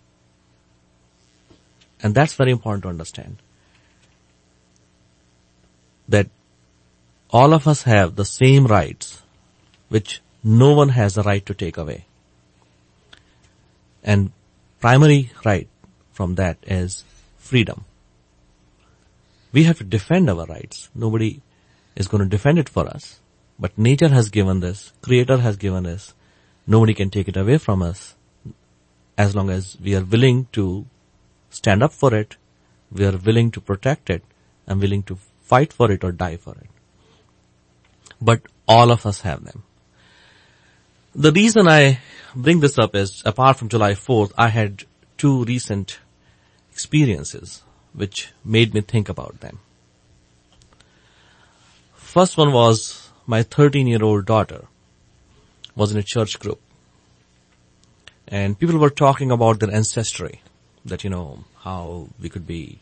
And that's very important to understand. That all of us have the same rights, which no one has the right to take away. And primary right from that is freedom. We have to defend our rights. Nobody is going to defend it for us. But nature has given this, Creator has given us. Nobody can take it away from us as long as we are willing to stand up for it, we are willing to protect it, and willing to fight for it or die for it. But all of us have them. The reason I bring this up is, apart from July 4th, I had two recent experiences which made me think about them. First one was my 13-year-old daughter was in a church group. And people were talking about their ancestry. That, how we could be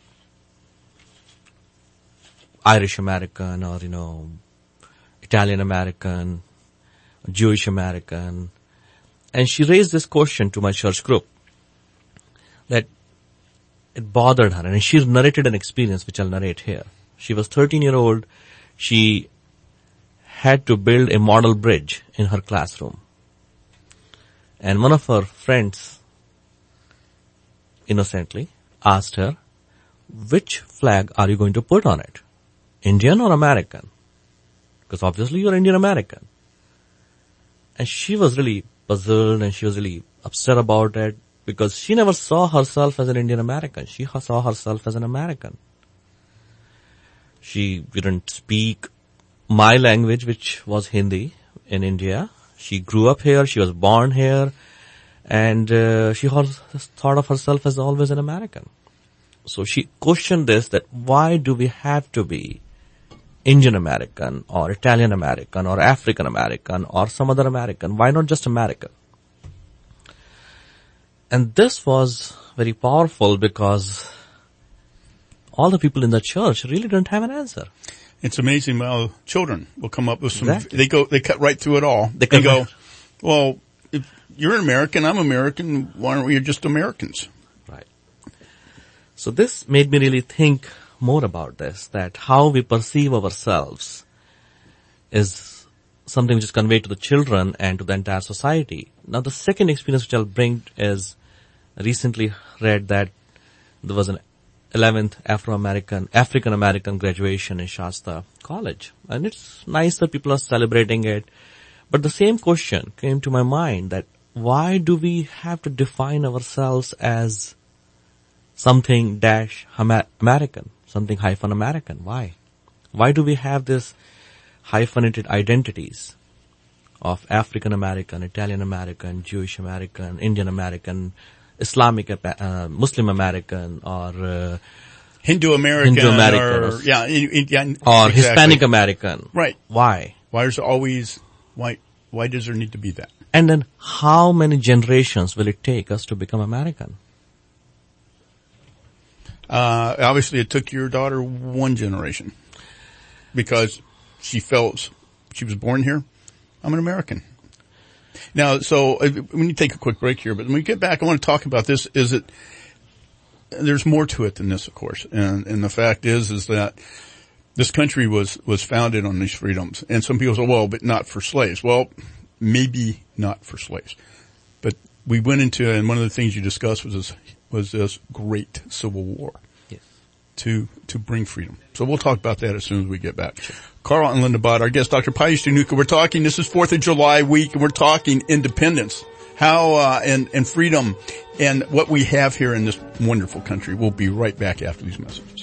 Irish American or, Italian American, Jewish American. And she raised this question to my church group that it bothered her. And she narrated an experience which I'll narrate here. She was 13-year-old. She had to build a model bridge in her classroom. And one of her friends innocently asked her, which flag are you going to put on it? Indian or American? Because obviously you're Indian American. And she was really puzzled and she was really upset about it because she never saw herself as an Indian American. She saw herself as an American. She didn't speak my language, which was Hindi in India. She grew up here, she was born here, and she thought of herself as always an American. So she questioned this, that why do we have to be Indian American or Italian American or African American or some other American? Why not just American? And this was very powerful because all the people in the church really didn't have an answer. It's amazing how children will come up with some, they cut right through it all. They go, well, if you're an American, I'm American, why aren't we just Americans? Right. So this made me really think more about this, that how we perceive ourselves is something which is conveyed to the children and to the entire society. Now the second experience which I'll bring is, I recently read that there was an 11th African American graduation in Shasta College. And it's nice that people are celebrating it. But the same question came to my mind, that why do we have to define ourselves as something American, something American? Why? Why do we have this hyphenated identities of African American, Italian American, Jewish American, Indian American, Islamic, Muslim American, or Hindu American, or exactly. Hispanic American. Right. Why? Why does there need to be that? And then how many generations will it take us to become American? Obviously it took your daughter one generation because she felt she was born here. I'm an American. Now, so we need to take a quick break here, but when we get back, I want to talk about this. Is it, there's more to it than this, of course. And the fact is that this country was founded on these freedoms. And some people say, well, but not for slaves. Well, maybe not for slaves. But we went into, and one of the things you discussed was this great Civil War. Yes. To bring freedom. So we'll talk about that as soon as we get back. Sure. Carl and Linda Bott, our guest, Dr. Pius Danuka. We're talking, this is 4th of July week, and we're talking independence, how, and freedom, and what we have here in this wonderful country. We'll be right back after these messages.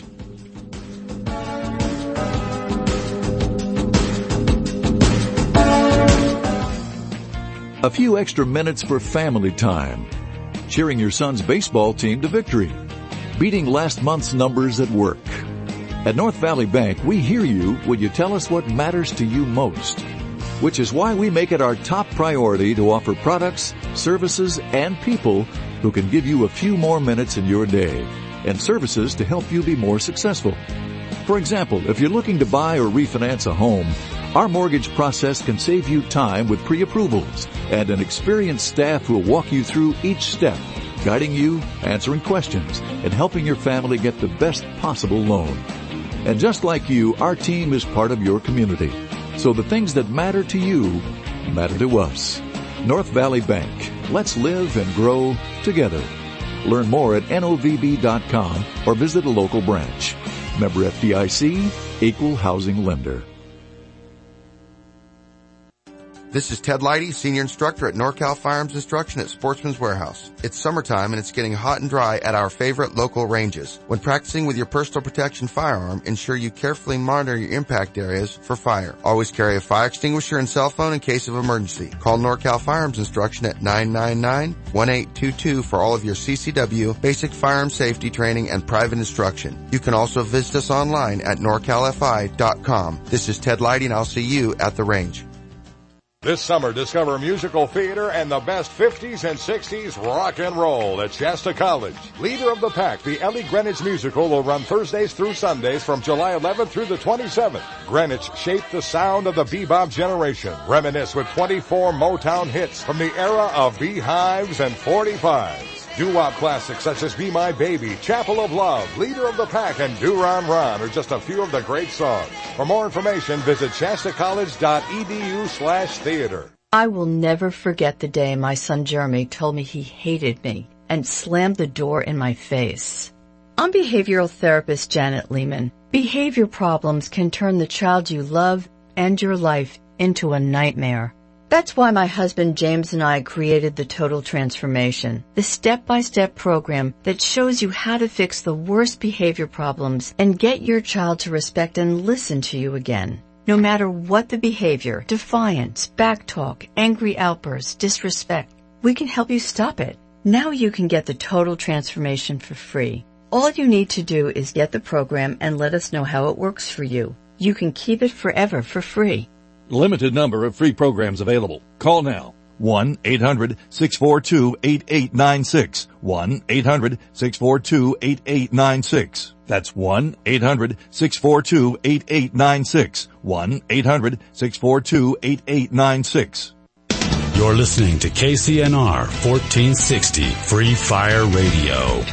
A few extra minutes for family time. Cheering your son's baseball team to victory. Beating last month's numbers at work. At North Valley Bank, we hear you when you tell us what matters to you most, which is why we make it our top priority to offer products, services, and people who can give you a few more minutes in your day, and services to help you be more successful. For example, if you're looking to buy or refinance a home, our mortgage process can save you time with pre-approvals and an experienced staff who will walk you through each step, guiding you, answering questions, and helping your family get the best possible loan. And just like you, our team is part of your community. So the things that matter to you matter to us. North Valley Bank. Let's live and grow together. Learn more at novb.com or visit a local branch. Member FDIC, Equal Housing Lender. This is Ted Leidy, Senior Instructor at NorCal Firearms Instruction at Sportsman's Warehouse. It's summertime and it's getting hot and dry at our favorite local ranges. When practicing with your personal protection firearm, ensure you carefully monitor your impact areas for fire. Always carry a fire extinguisher and cell phone in case of emergency. Call NorCal Firearms Instruction at 999-1822 for all of your CCW, basic firearm safety training, and private instruction. You can also visit us online at norcalfi.com. This is Ted Leidy and I'll see you at the range. This summer, discover musical theater and the best 50s and 60s rock and roll at Shasta College. Leader of the Pack, the Ellie Greenwich musical will run Thursdays through Sundays from July 11th through the 27th. Greenwich shaped the sound of the bebop generation. Reminisce with 24 Motown hits from the era of beehives and 45s. Doo-wop classics such as Be My Baby, Chapel of Love, Leader of the Pack, and Do-Ron Ron are just a few of the great songs. For more information, visit shastacollege.edu/theater. I will never forget the day my son Jeremy told me he hated me and slammed the door in my face. I'm behavioral therapist Janet Lehman. Behavior problems can turn the child you love and your life into a nightmare. That's why my husband James and I created the Total Transformation, the step-by-step program that shows you how to fix the worst behavior problems and get your child to respect and listen to you again. No matter what the behavior, defiance, backtalk, angry outbursts, disrespect, we can help you stop it. Now you can get the Total Transformation for free. All you need to do is get the program and let us know how it works for you. You can keep it forever for free. Limited number of free programs available. Call now. 1-800-642-8896. 1-800-642-8896. That's 1-800-642-8896. 1-800-642-8896. You're listening to KCNR 1460 Free Fire Radio.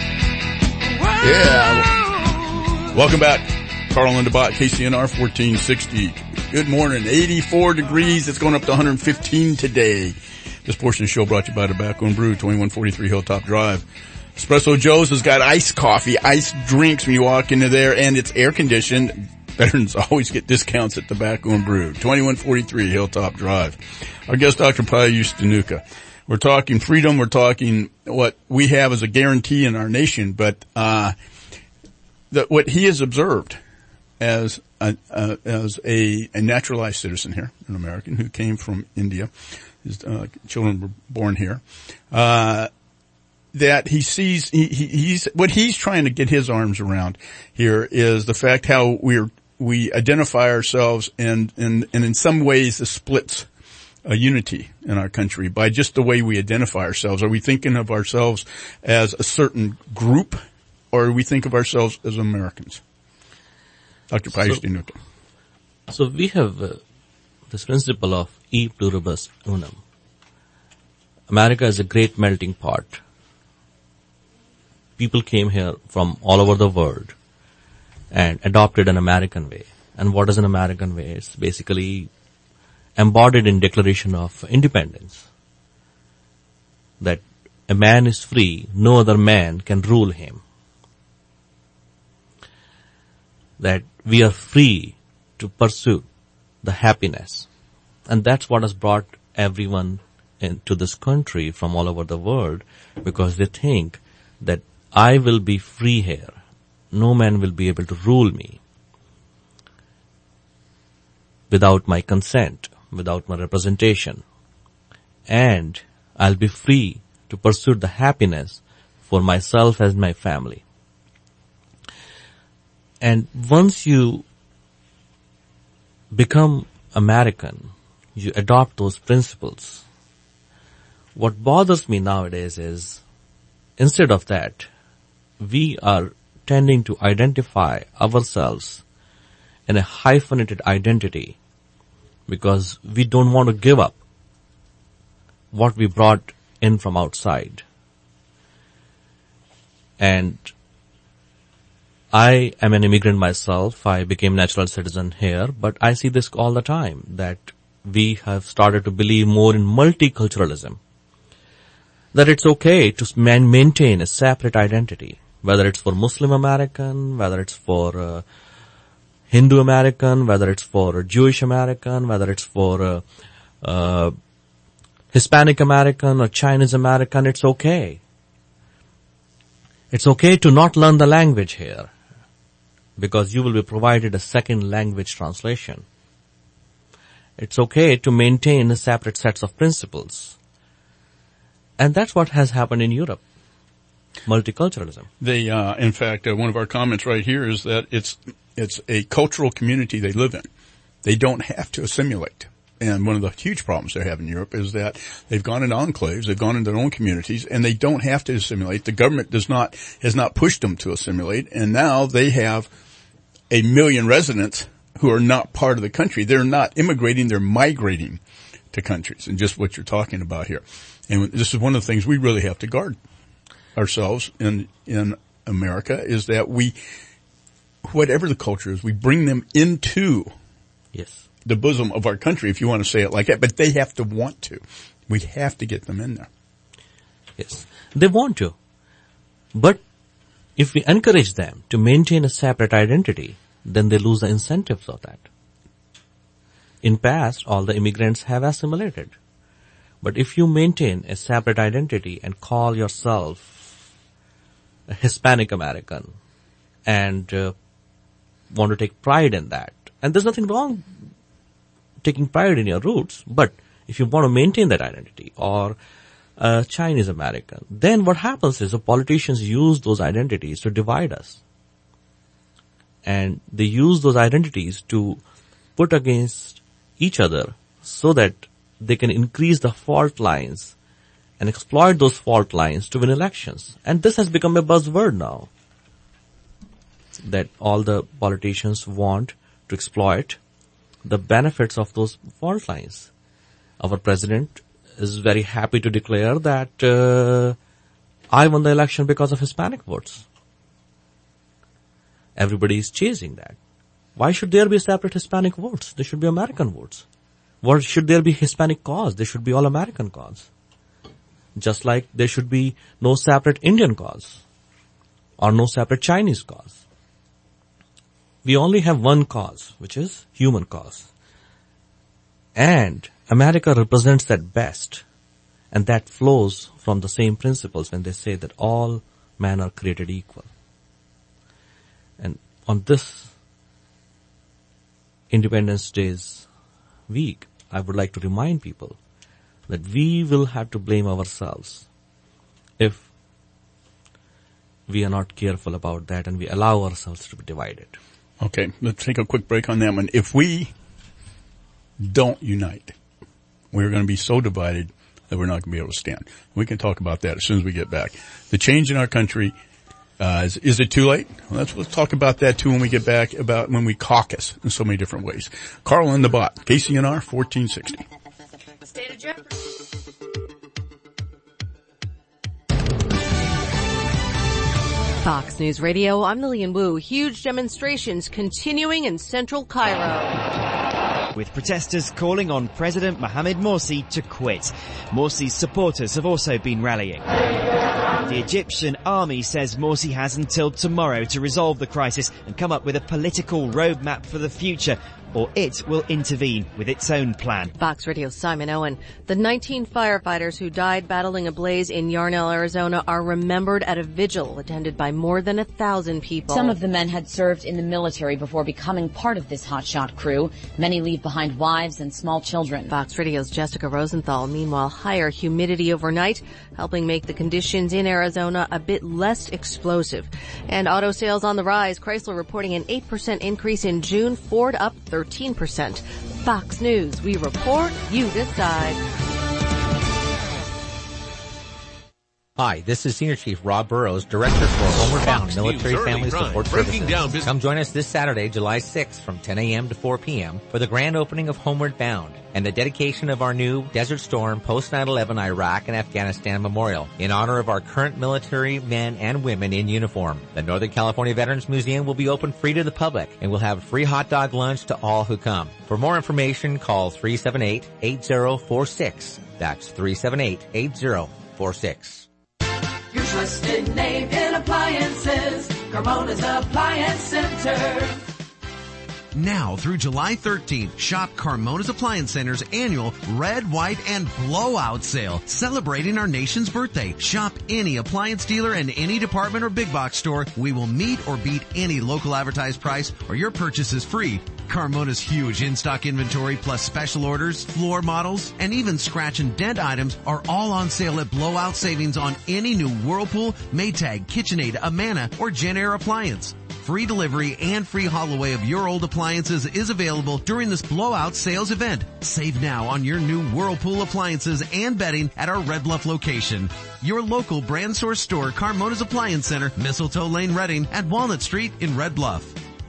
Yeah. Welcome back. Carl and Lindabot, KCNR 1460. Good morning. 84 degrees. It's going up to 115 today. This portion of the show brought to you by Tobacco and Brew, 2143 Hilltop Drive. Espresso Joe's has got iced coffee, iced drinks when you walk into there, and it's air conditioned. Veterans always get discounts at Tobacco and Brew, 2143 Hilltop Drive. Our guest, Dr. Payush Dhanuka. We're talking freedom. We're talking what we have as a guarantee in our nation, but what he has observed as a naturalized citizen here, an American who came from India, his children were born here, that he sees, he's what he's trying to get his arms around here is the fact how we identify ourselves and in some ways this splits a unity in our country by just the way we identify ourselves. Are we thinking of ourselves as a certain group, or do we think of ourselves as Americans? Dr. Payush Dhanuka. So we have this principle of e pluribus unum. America is a great melting pot. People came here from all over the world and adopted an American way. And what is an American way? It's basically embodied in Declaration of Independence. That a man is free, no other man can rule him. That we are free to pursue the happiness. And that's what has brought everyone into this country from all over the world, because they think that I will be free here. No man will be able to rule me without my consent, without my representation. And I'll be free to pursue the happiness for myself and my family. And once you become American, you adopt those principles. What bothers me nowadays is, instead of that, we are tending to identify ourselves in a hyphenated identity because we don't want to give up what we brought in from outside. And I am an immigrant myself. I became natural citizen here, but I see this all the time, that we have started to believe more in multiculturalism. That it's okay to maintain a separate identity, whether it's for Muslim American, whether it's for Hindu American, whether it's for Jewish American, whether it's for Hispanic American or Chinese American. It's okay. It's okay to not learn the language here, because you will be provided a second language translation. It's okay to maintain separate sets of principles. And that's what has happened in Europe. Multiculturalism. In fact, one of our comments right here is that it's a cultural community they live in. They don't have to assimilate. And one of the huge problems they have in Europe is that they've gone into enclaves, they've gone into their own communities, and they don't have to assimilate. The government has not pushed them to assimilate, and now they have 1 million residents who are not part of the country. They're not immigrating, they're migrating to countries, and just what you're talking about here. And this is one of the things we really have to guard ourselves in America is that whatever the culture is, we bring them into the bosom of our country, if you want to say it like that, but they have to want to. We have to get them in there. Yes, they want to. But if we encourage them to maintain a separate identity, then they lose the incentives of that. In past, all the immigrants have assimilated. But if you maintain a separate identity and call yourself a Hispanic American and want to take pride in that, and there's nothing wrong taking pride in your roots, but if you want to maintain that identity, or Chinese American, then what happens is the politicians use those identities to divide us. And they use those identities to put against each other so that they can increase the fault lines and exploit those fault lines to win elections. And this has become a buzzword now, that all the politicians want to exploit the benefits of those fault lines. Our president is very happy to declare that I won the election because of Hispanic votes. Everybody is chasing that. Why should there be separate Hispanic votes? There should be American votes. Why should there be Hispanic cause? There should be all American cause. Just like there should be no separate Indian cause or no separate Chinese cause. We only have one cause, which is human cause. And America represents that best. And that flows from the same principles when they say that all men are created equal. And on this Independence Day's week, I would like to remind people that we will have to blame ourselves if we are not careful about that and we allow ourselves to be divided. Okay, let's take a quick break on that one. If we don't unite, we're going to be so divided that we're not going to be able to stand. We can talk about that as soon as we get back. The change in our country, is it too late? Well, let's talk about that too when we get back, about when we caucus in so many different ways. Carl and the Bot, KCNR 1460. State of Jeopardy. Fox News Radio, I'm Lillian Wu. Huge demonstrations continuing in central Cairo, with protesters calling on President Mohamed Morsi to quit. Morsi's supporters have also been rallying. The Egyptian army says Morsi has until tomorrow to resolve the crisis and come up with a political roadmap for the future, or it will intervene with its own plan. Fox Radio's Simon Owen. The 19 firefighters who died battling a blaze in Yarnell, Arizona are remembered at a vigil attended by more than 1,000 people. Some of the men had served in the military before becoming part of this hotshot crew. Many leave behind wives and small children. Fox Radio's Jessica Rosenthal. Meanwhile, higher humidity overnight, helping make the conditions in Arizona a bit less explosive. And auto sales on the rise. Chrysler reporting an 8% increase in June. Ford up 13%. Fox News, we report, you decide. Hi, this is Senior Chief Rob Burrows, Director for Homeward Bound Military Family Support Services. Come join us this Saturday, July 6th from 10 a.m. to 4 p.m. for the grand opening of Homeward Bound and the dedication of our new Desert Storm post 9/11 Iraq and Afghanistan Memorial in honor of our current military men and women in uniform. The Northern California Veterans Museum will be open free to the public and will have free hot dog lunch to all who come. For more information, call 378-8046. That's 378-8046. Your trusted name in appliances, Carmona's Appliance Center. Now through July 13th, shop Carmona's Appliance Center's annual Red, White, and Blowout sale, celebrating our nation's birthday. Shop any appliance dealer and any department or big box store. We will meet or beat any local advertised price, or your purchase is free. Carmona's huge in-stock inventory plus special orders, floor models, and even scratch and dent items are all on sale at blowout savings on any new Whirlpool, Maytag, KitchenAid, Amana, or JennAir appliance. Free delivery and free haul away of your old appliances is available during this blowout sales event. Save now on your new Whirlpool appliances and bedding at our Red Bluff location. Your local brand source store, Carmona's Appliance Center, Mistletoe Lane, Redding, at Walnut Street in Red Bluff.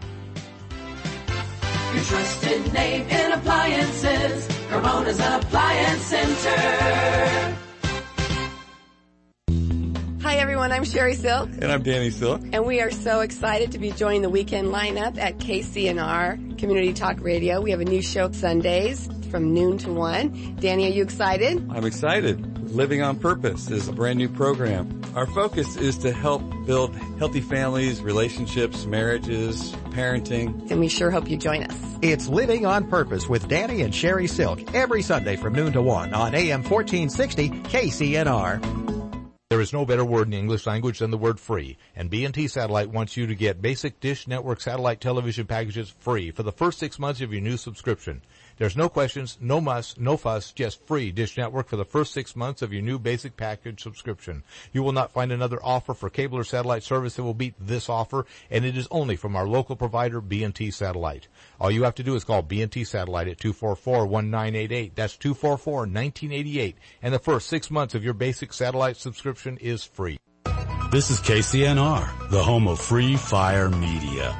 Your trusted name in appliances, Carmona's Appliance Center. Hi everyone, I'm Sherry Silk. And I'm Danny Silk. And we are so excited to be joining the weekend lineup at KCNR Community Talk Radio. We have a new show Sundays from noon to 1. Danny, are you excited? I'm excited. Living on Purpose is a brand new program. Our focus is to help build healthy families, relationships, marriages, parenting. And we sure hope you join us. It's Living on Purpose with Danny and Sherry Silk every Sunday from noon to 1 on AM 1460 KCNR. There is no better word in the English language than the word free, and B&T Satellite wants you to get basic Dish Network satellite television packages free for the first 6 months of your new subscription. There's no questions, no muss, no fuss, just free Dish Network for the first 6 months of your new basic package subscription. You will not find another offer for cable or satellite service that will beat this offer, and it is only from our local provider, B&T Satellite. All you have to do is call B&T Satellite at 244-1988. That's 244-1988, and the first 6 months of your basic satellite subscription is free. This is KCNR, the home of free fire media.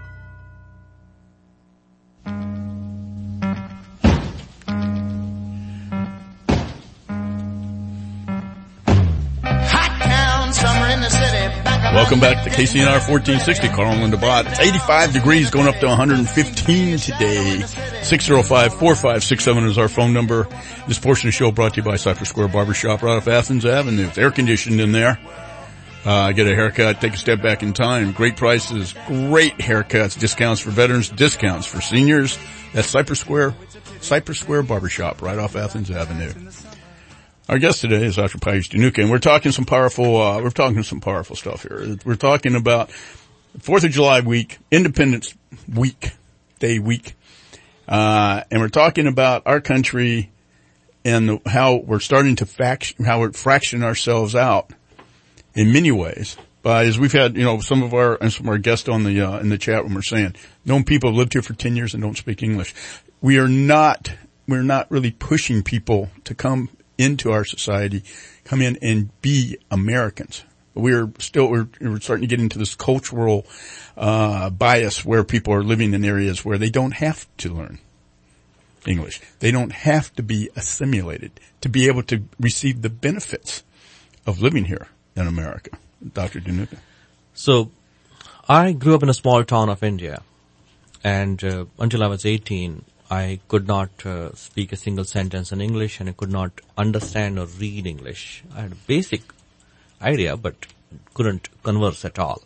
Welcome back to KCNR 1460, Carl and Linda Bott. It's 85 degrees going up to 115 today. 605-4567 is our phone number. This portion of the show brought to you by Cypress Square Barbershop right off Athens Avenue. It's air conditioned in there. Get a haircut, take a step back in time. Great prices, great haircuts, discounts for veterans, discounts for seniors. That's Cypress Square Barbershop right off Athens Avenue. Our guest today is Dr. Piyush Dhanuka, and we're talking some powerful stuff here. We're talking about 4th of July week, Independence Day week, and we're talking about our country and how we're starting to fraction ourselves out in many ways. But as we've had, some of our guests on in the chat room are saying, known people have lived here for 10 years and don't speak English. We're not really pushing people to come into our society, come in and be Americans. We're starting to get into this cultural bias where people are living in areas where they don't have to learn English. They don't have to be assimilated to be able to receive the benefits of living here in America. Dr. Dhanuka. So, I grew up in a small town of India, and until I was 18, I could not speak a single sentence in English, and I could not understand or read English. I had a basic idea, but couldn't converse at all.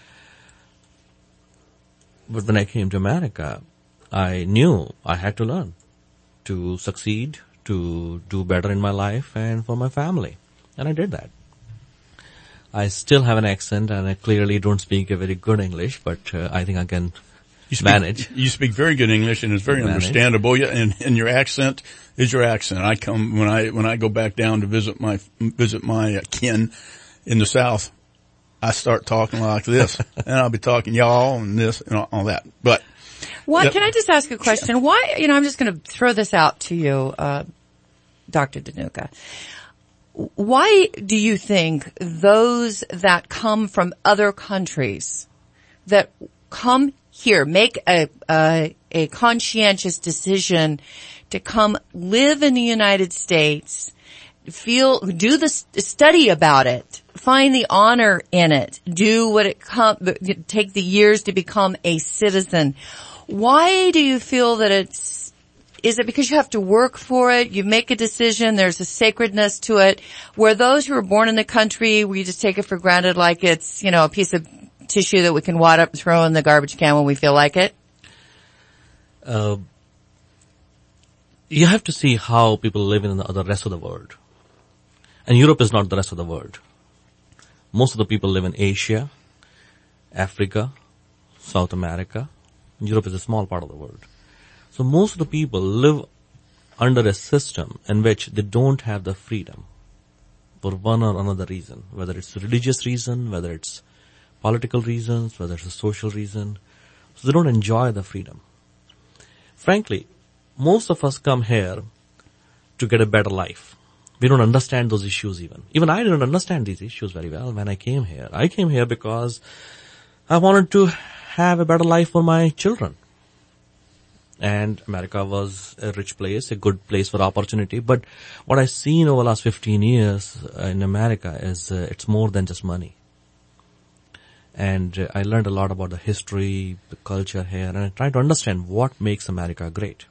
But when I came to America, I knew I had to learn to succeed, to do better in my life, and for my family. And I did that. I still have an accent, and I clearly don't speak a very good English, but I think I can manage. You speak very good English, and it's very understandable. Yeah, and your accent is your accent. When I go back down to visit my kin in the South, I start talking like this, and I'll be talking y'all and this and all that. But can I just ask a question? Why? I'm just going to throw this out to you, Dr. Dhanuka. Why do you think those that come from other countries that come here, make a conscientious decision to come live in the United States, do the study about it, find the honor in it, take the years to become a citizen? Why do you feel that is it because you have to work for it? You make a decision. There's a sacredness to it. Where those who are born in the country, we just take it for granted like it's, a piece of tissue that we can wad up and throw in the garbage can when we feel like it? You have to see how people live in the rest of the world. And Europe is not the rest of the world. Most of the people live in Asia, Africa, South America. Europe is a small part of the world. So most of the people live under a system in which they don't have the freedom for one or another reason, whether it's a religious reason, whether it's political reasons, whether it's a social reason. So they don't enjoy the freedom. Frankly, most of us come here to get a better life. We don't understand those issues even. Even I didn't understand these issues very well when I came here. I came here because I wanted to have a better life for my children. And America was a rich place, a good place for opportunity. But what I've seen over the last 15 years in America is it's more than just money. And I learned a lot about the history, the culture here, and I tried to understand what makes America great.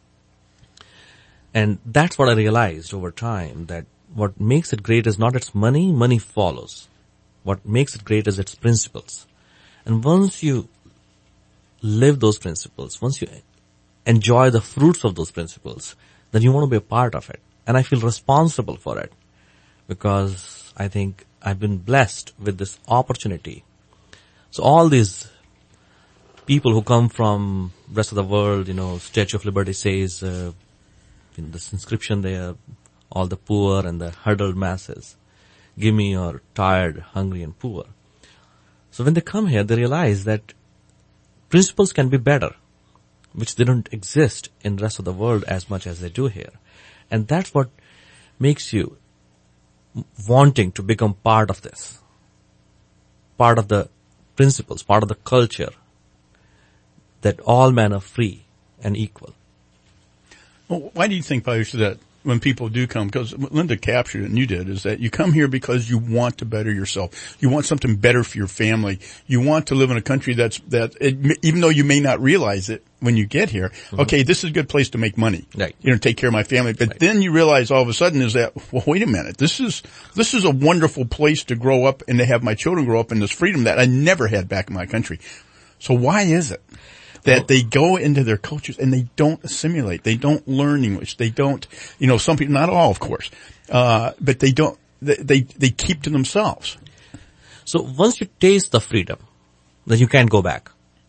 And that's what I realized over time, that what makes it great is not its money, money follows. What makes it great is its principles. And once you live those principles, once you enjoy the fruits of those principles, then you want to be a part of it. And I feel responsible for it because I think I've been blessed with this opportunity. So all these people who come from rest of the world, Statue of Liberty says, in this inscription there, all the poor and the huddled masses, give me your tired, hungry and poor. So when they come here, they realize that principles can be better, which they don't exist in the rest of the world as much as they do here. And that's what makes you wanting to become part of this, part of the principles, part of the culture, that all men are free and equal. Well, why do you think, Payush, that when people do come, because Linda captured it and you did, is that you come here because you want to better yourself. You want something better for your family. You want to live in a country even though you may not realize it when you get here, okay, this is a good place to make money. Right. Take care of my family. But then you realize all of a sudden is that, well, wait a minute, this is a wonderful place to grow up and to have my children grow up in this freedom that I never had back in my country. So why is it that they go into their cultures and they don't assimilate? They don't learn English. They don't, some people, not all, of course, but they don't, they keep to themselves. So once you taste the freedom, then you can't go back.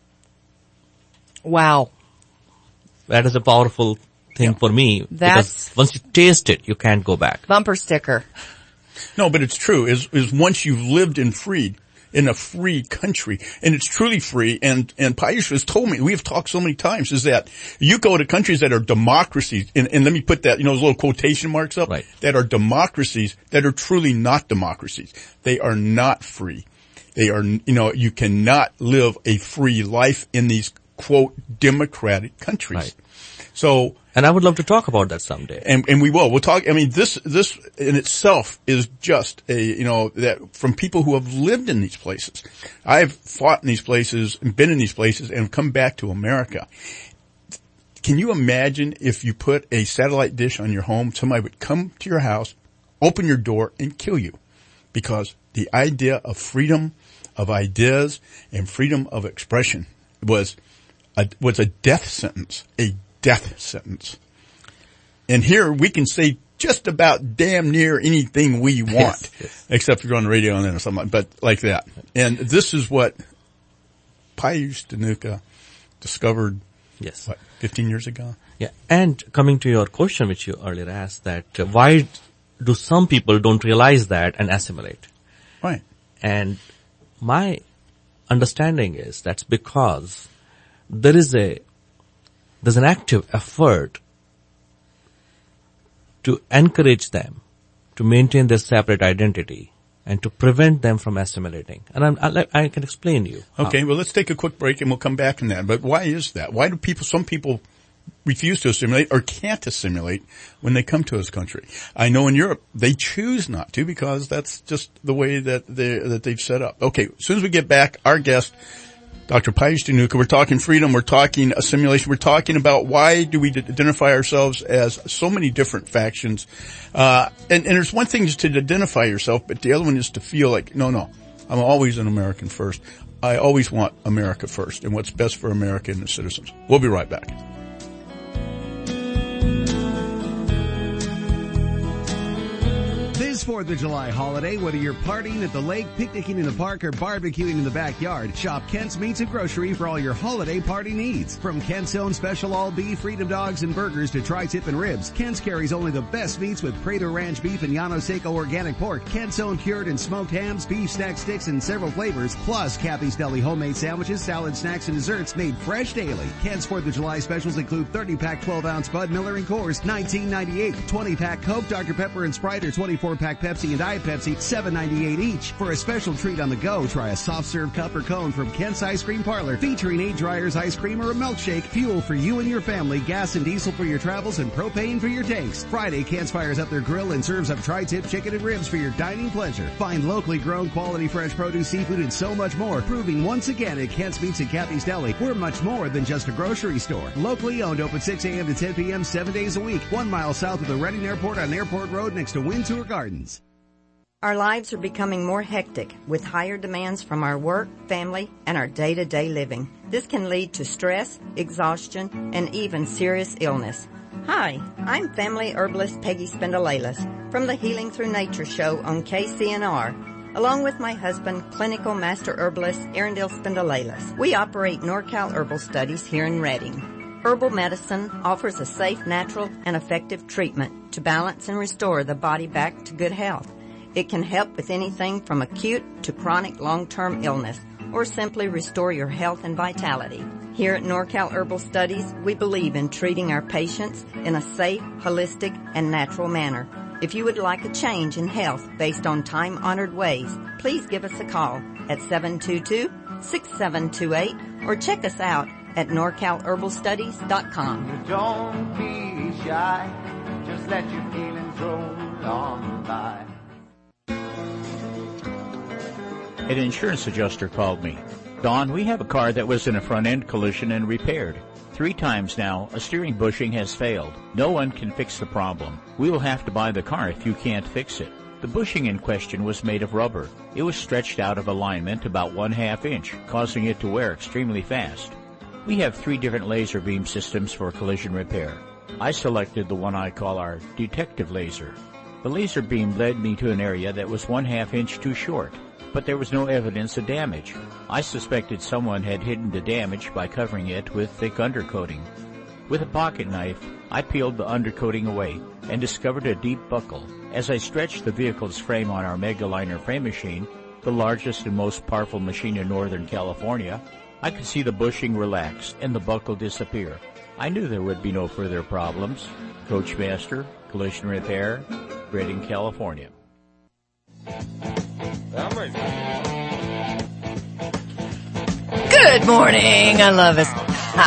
Wow. That is a powerful thing for me. Because once you taste it, you can't go back. Bumper sticker. No, but it's true, is once you've lived in a free country, and it's truly free, and Payush has told me, we've talked so many times, is that you go to countries that are democracies, and let me put that, those little quotation marks up, right, that are democracies, that are truly not democracies. They are not free. They are, you cannot live a free life in these, quote, democratic countries. Right. So, and I would love to talk about that someday. And we will. We'll talk. I mean, this in itself is just that from people who have lived in these places. I've fought in these places and been in these places and come back to America. Can you imagine if you put a satellite dish on your home, somebody would come to your house, open your door and kill you? Because the idea of freedom of ideas and freedom of expression was a death sentence, And here we can say just about damn near anything we want, yes. Except if you're on the radio and then or something, but like that. And this is what Payush Dhanuka discovered, 15 years ago? Yeah. And coming to your question, which you earlier asked, that why do some people don't realize that and assimilate? Right. And my understanding is that's because there's an active effort to encourage them to maintain their separate identity and to prevent them from assimilating. And I can explain to you. Okay, well, let's take a quick break and we'll come back on that. But why is that? Why do some people refuse to assimilate or can't assimilate when they come to this country? I know in Europe they choose not to because that's just the way that they've set up. Okay, as soon as we get back, our guest, Dr. Payush Dhanuka, we're talking freedom, we're talking assimilation, we're talking about why do we identify ourselves as so many different factions. And there's one thing is to identify yourself, but the other one is to feel like, no, I'm always an American first. I always want America first and what's best for America and the citizens. We'll be right back. This 4th of July holiday, whether you're partying at the lake, picnicking in the park, or barbecuing in the backyard, shop Kent's Meats and Grocery for all your holiday party needs. From Kent's own special all beef, freedom dogs and burgers to tri-tip and ribs, Kent's carries only the best meats with Prado Ranch beef and Llano Seco organic pork, Kent's own cured and smoked hams, beef snack sticks in several flavors, plus Kathy's Deli homemade sandwiches, salad, snacks, and desserts made fresh daily. Kent's 4th of July specials include 30-pack 12-ounce Bud Miller and Coors, $19.98, 20-pack Coke, Dr. Pepper, and Sprite, or 24-pack 12-pack Pepsi and Diet Pepsi, $7.98 each. For a special treat on the go, try a soft serve cup or cone from Kent's Ice Cream Parlor, featuring 8 Dryers ice cream or a milkshake, fuel for you and your family, gas and diesel for your travels, and propane for your tanks. Friday, Kent's fires up their grill and serves up tri-tip chicken and ribs for your dining pleasure. Find locally grown, quality fresh produce, seafood, and so much more, proving once again at Kent's Meats and Kathy's Deli, we're much more than just a grocery store. Locally owned, open 6 a.m. to 10 p.m. 7 days a week. 1 mile south of the Reading Airport on Airport Road next to Wintour Gardens. Our lives are becoming more hectic with higher demands from our work, family, and our day-to-day living. This can lead to stress, exhaustion, and even serious illness. Hi, I'm family herbalist Peggy Spindalelis from the Healing Through Nature show on KCNR, along with my husband, clinical master herbalist Arundel Spindalelis. We operate NorCal Herbal Studies here in Reading. Herbal medicine offers a safe, natural, and effective treatment to balance and restore the body back to good health. It can help with anything from acute to chronic long-term illness, or simply restore your health and vitality. Here at NorCal Herbal Studies, we believe in treating our patients in a safe, holistic, and natural manner. If you would like a change in health based on time-honored ways, please give us a call at 722-6728 or check us out at NorCalHerbalStudies.com. Don't be shy, just let your feelings roll on by. An insurance adjuster called me. Don, we have a car that was in a front-end collision and repaired. 3 times now, a steering bushing has failed. No one can fix the problem. We will have to buy the car if you can't fix it. The bushing in question was made of rubber. It was stretched out of alignment about 1/2 inch, causing it to wear extremely fast. We have 3 different laser beam systems for collision repair. I selected the one I call our detective laser. The laser beam led me to an area that was 1/2 inch too short, but there was no evidence of damage. I suspected someone had hidden the damage by covering it with thick undercoating. With a pocket knife, I peeled the undercoating away and discovered a deep buckle. As I stretched the vehicle's frame on our Megaliner frame machine, the largest and most powerful machine in Northern California, I could see the bushing relax and the buckle disappear. I knew there would be no further problems. Coachmaster, Collision Repair, Reading, California. Good morning. I love this.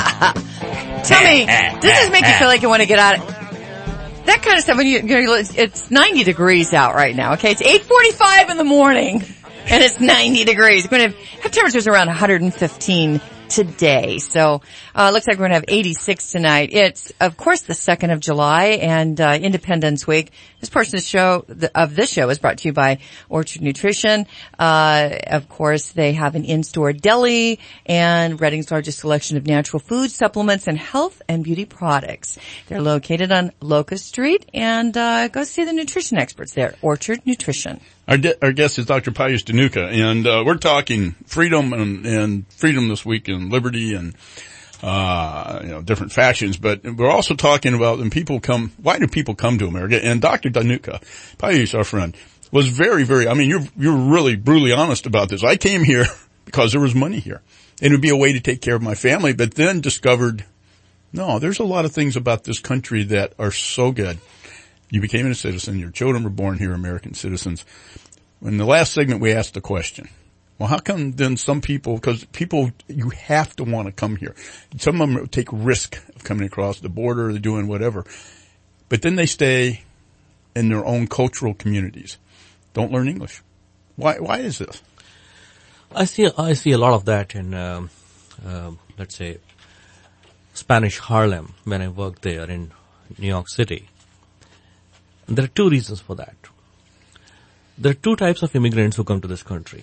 Tell me, does this make you feel like you want to get out of that kind of stuff? When it's 90 degrees out right now. Okay, it's 8:45 in the morning. And it's 90 degrees. We're going to have temperatures around 115 today. So, looks like we're going to have 86 tonight. It's, of course, the 2nd of July and, Independence Week. This portion of this show is brought to you by Orchard Nutrition. Of course, they have an in-store deli and Reading's largest selection of natural food, supplements, and health and beauty products. They're located on Locust Street, and, go see the nutrition experts there, Orchard Nutrition. Our guest is Dr. Payush Dhanuka, and we're talking freedom and freedom this week and liberty and different fashions, but we're also talking about why do people come to America? And Dr. Dhanuka, Payush, our friend, was very, very, you're really brutally honest about this. I came here because there was money here. And it would be a way to take care of my family, but then discovered, no, there's a lot of things about this country that are so good. You became a citizen. Your children were born here, American citizens. In the last segment, we asked the question, well, how come then some people, because people, you have to want to come here. Some of them take risk of coming across the border, they're doing whatever. But then they stay in their own cultural communities. Don't learn English. Why is this? I see a lot of that in, let's say, Spanish Harlem when I worked there in New York City. There are 2 reasons for that. There are 2 types of immigrants who come to this country.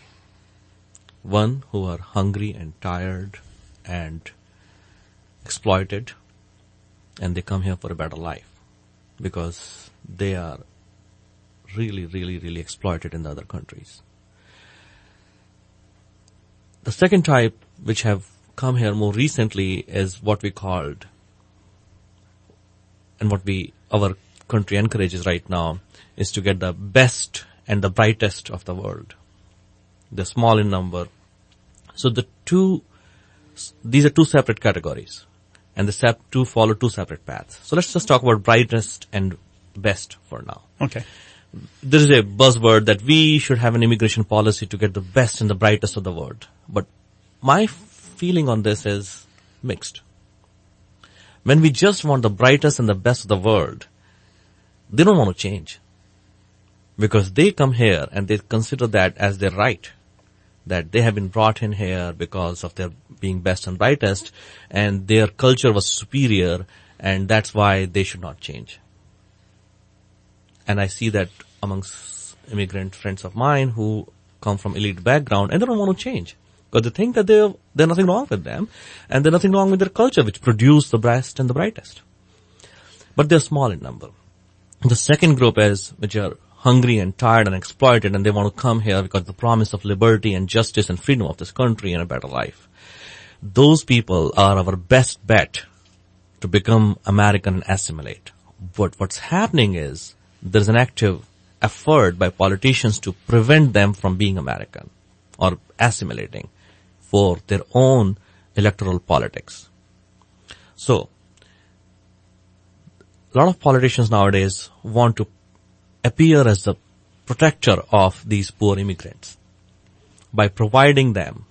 One who are hungry and tired and exploited, and they come here for a better life because they are really, really, really exploited in the other countries. The second type, which have come here more recently, is what we called, and what our country encourages right now, is to get the best and the brightest of the world. They're small in number. So these are 2 separate categories, and the 2 follow 2 separate paths. So let's just talk about brightest and best for now. Okay. there is a buzzword that we should have an immigration policy to get the best and the brightest of the world. But my feeling on this is mixed. When we just want the brightest and the best of the world, they don't want to change. Because they come here and they consider that as their right. That they have been brought in here because of their being best and brightest, and their culture was superior, and that's why they should not change. And I see that amongst immigrant friends of mine who come from elite background, and they don't want to change. Because they think that there's nothing wrong with them, and there's nothing wrong with their culture, which produced the best and the brightest. But they're small in number. The second group is, which are hungry and tired and exploited, and they want to come here because of the promise of liberty and justice and freedom of this country and a better life. Those people are our best bet to become American and assimilate. But what's happening is there's an active effort by politicians to prevent them from being American or assimilating for their own electoral politics. So, a lot of politicians nowadays want to appear as the protector of these poor immigrants by providing them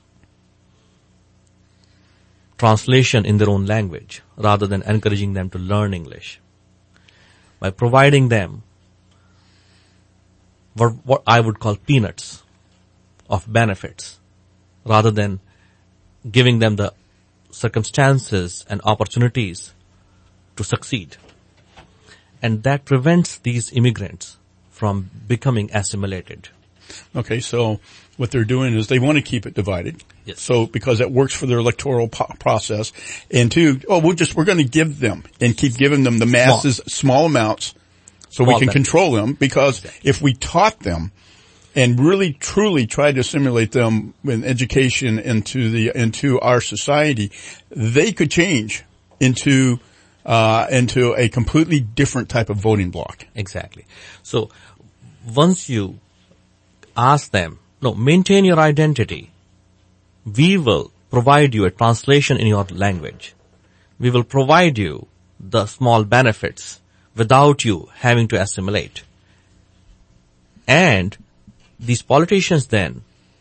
translation in their own language rather than encouraging them to learn English. By providing them what I would call peanuts of benefits rather than giving them the circumstances and opportunities to succeed. And that prevents these immigrants from becoming assimilated. Okay, so what they're doing is they want to keep it divided. Yes. So because that works for their electoral process. And two, we're going to give them and keep giving them the masses, small amounts, so we can control them. Because if we taught them and really truly tried to assimilate them in education into our society, they could change into a completely different type of voting bloc. Exactly. So once you ask them, maintain your identity. We will provide you a translation in your language. We will provide you the small benefits without you having to assimilate. And these politicians then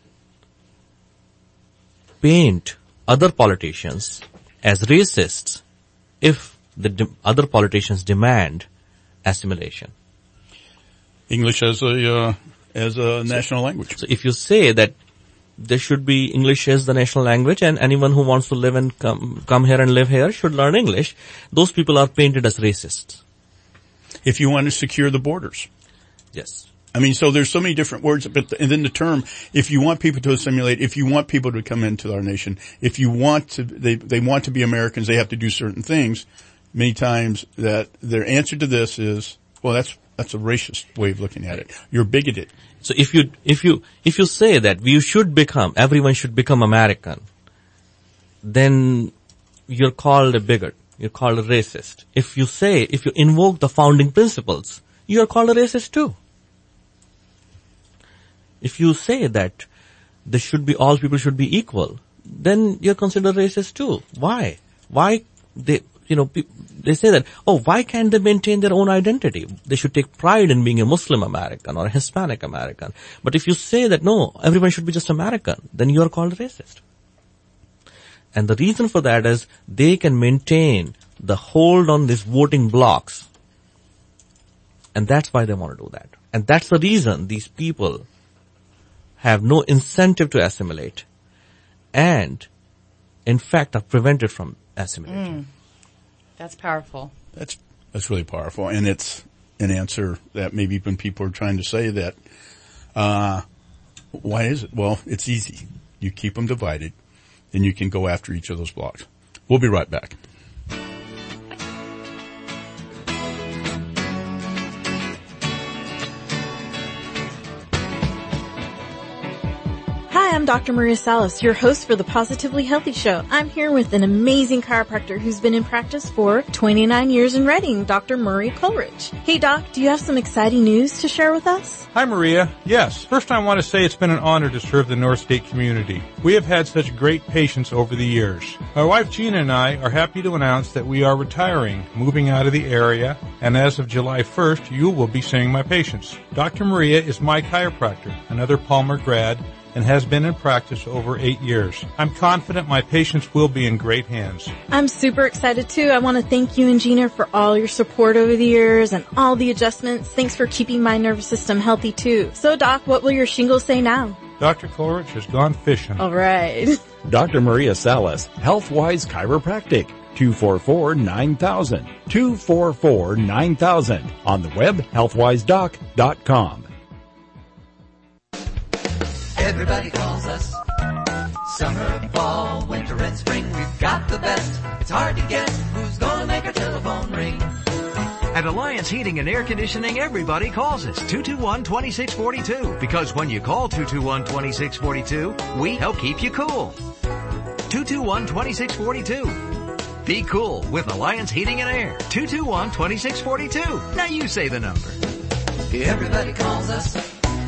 paint other politicians as racists if the other politicians demand assimilation. English as a national language. So if you say that there should be English as the national language and anyone who wants to live and come here and live here should learn English, those people are painted as racists. If you want to secure the borders. Yes. I mean, so there's so many different words, and then the term, if you want people to assimilate, if you want people to come into our nation, if you want to, they want to be Americans, they have to do certain things. Many times that their answer to this is, well, that's a racist way of looking at it. You're bigoted. So if you say that everyone should become American, then you're called a bigot. You're called a racist. If you invoke the founding principles, you're called a racist too. If you say that all people should be equal, then you're considered racist too. Why? They say that, why can't they maintain their own identity? They should take pride in being a Muslim American or a Hispanic American. But if you say that, no, everyone should be just American, then you're called racist. And the reason for that is they can maintain the hold on these voting blocks. And that's why they want to do that. And that's the reason these people have no incentive to assimilate and, in fact, are prevented from assimilating. That's powerful. That's really powerful. And it's an answer that maybe when people are trying to say that, why is it? Well, it's easy. You keep them divided, then you can go after each of those blocks. We'll be right back. Hi, I'm Dr. Maria Salas, your host for the Positively Healthy Show. I'm here with an amazing chiropractor who's been in practice for 29 years in Reading, Dr. Murray Coleridge. Hey Doc, do you have some exciting news to share with us? Hi Maria. Yes. First I want to say it's been an honor to serve the North State community. We have had such great patients over the years. My wife Gina and I are happy to announce that we are retiring, moving out of the area, and as of July 1st, you will be seeing my patients. Dr. Maria is my chiropractor, another Palmer grad, and has been in practice over 8 years. I'm confident my patients will be in great hands. I'm super excited too. I want to thank you and Gina for all your support over the years and all the adjustments. Thanks for keeping my nervous system healthy too. So Doc, what will your shingles say now? Dr. Coleridge has gone fishing. All right. Dr. Maria Salas, Healthwise Chiropractic. 244-9000. 244-9000. On the web, healthwisedoc.com. Everybody calls us. Summer, fall, winter, and spring. We've got the best. It's hard to guess who's gonna make our telephone ring. At Alliance Heating and Air Conditioning, everybody calls us 221-2642. Because when you call 221-2642, we help keep you cool. 221-2642. Be cool with Alliance Heating and Air. 221-2642. Now you say the number. Everybody calls us.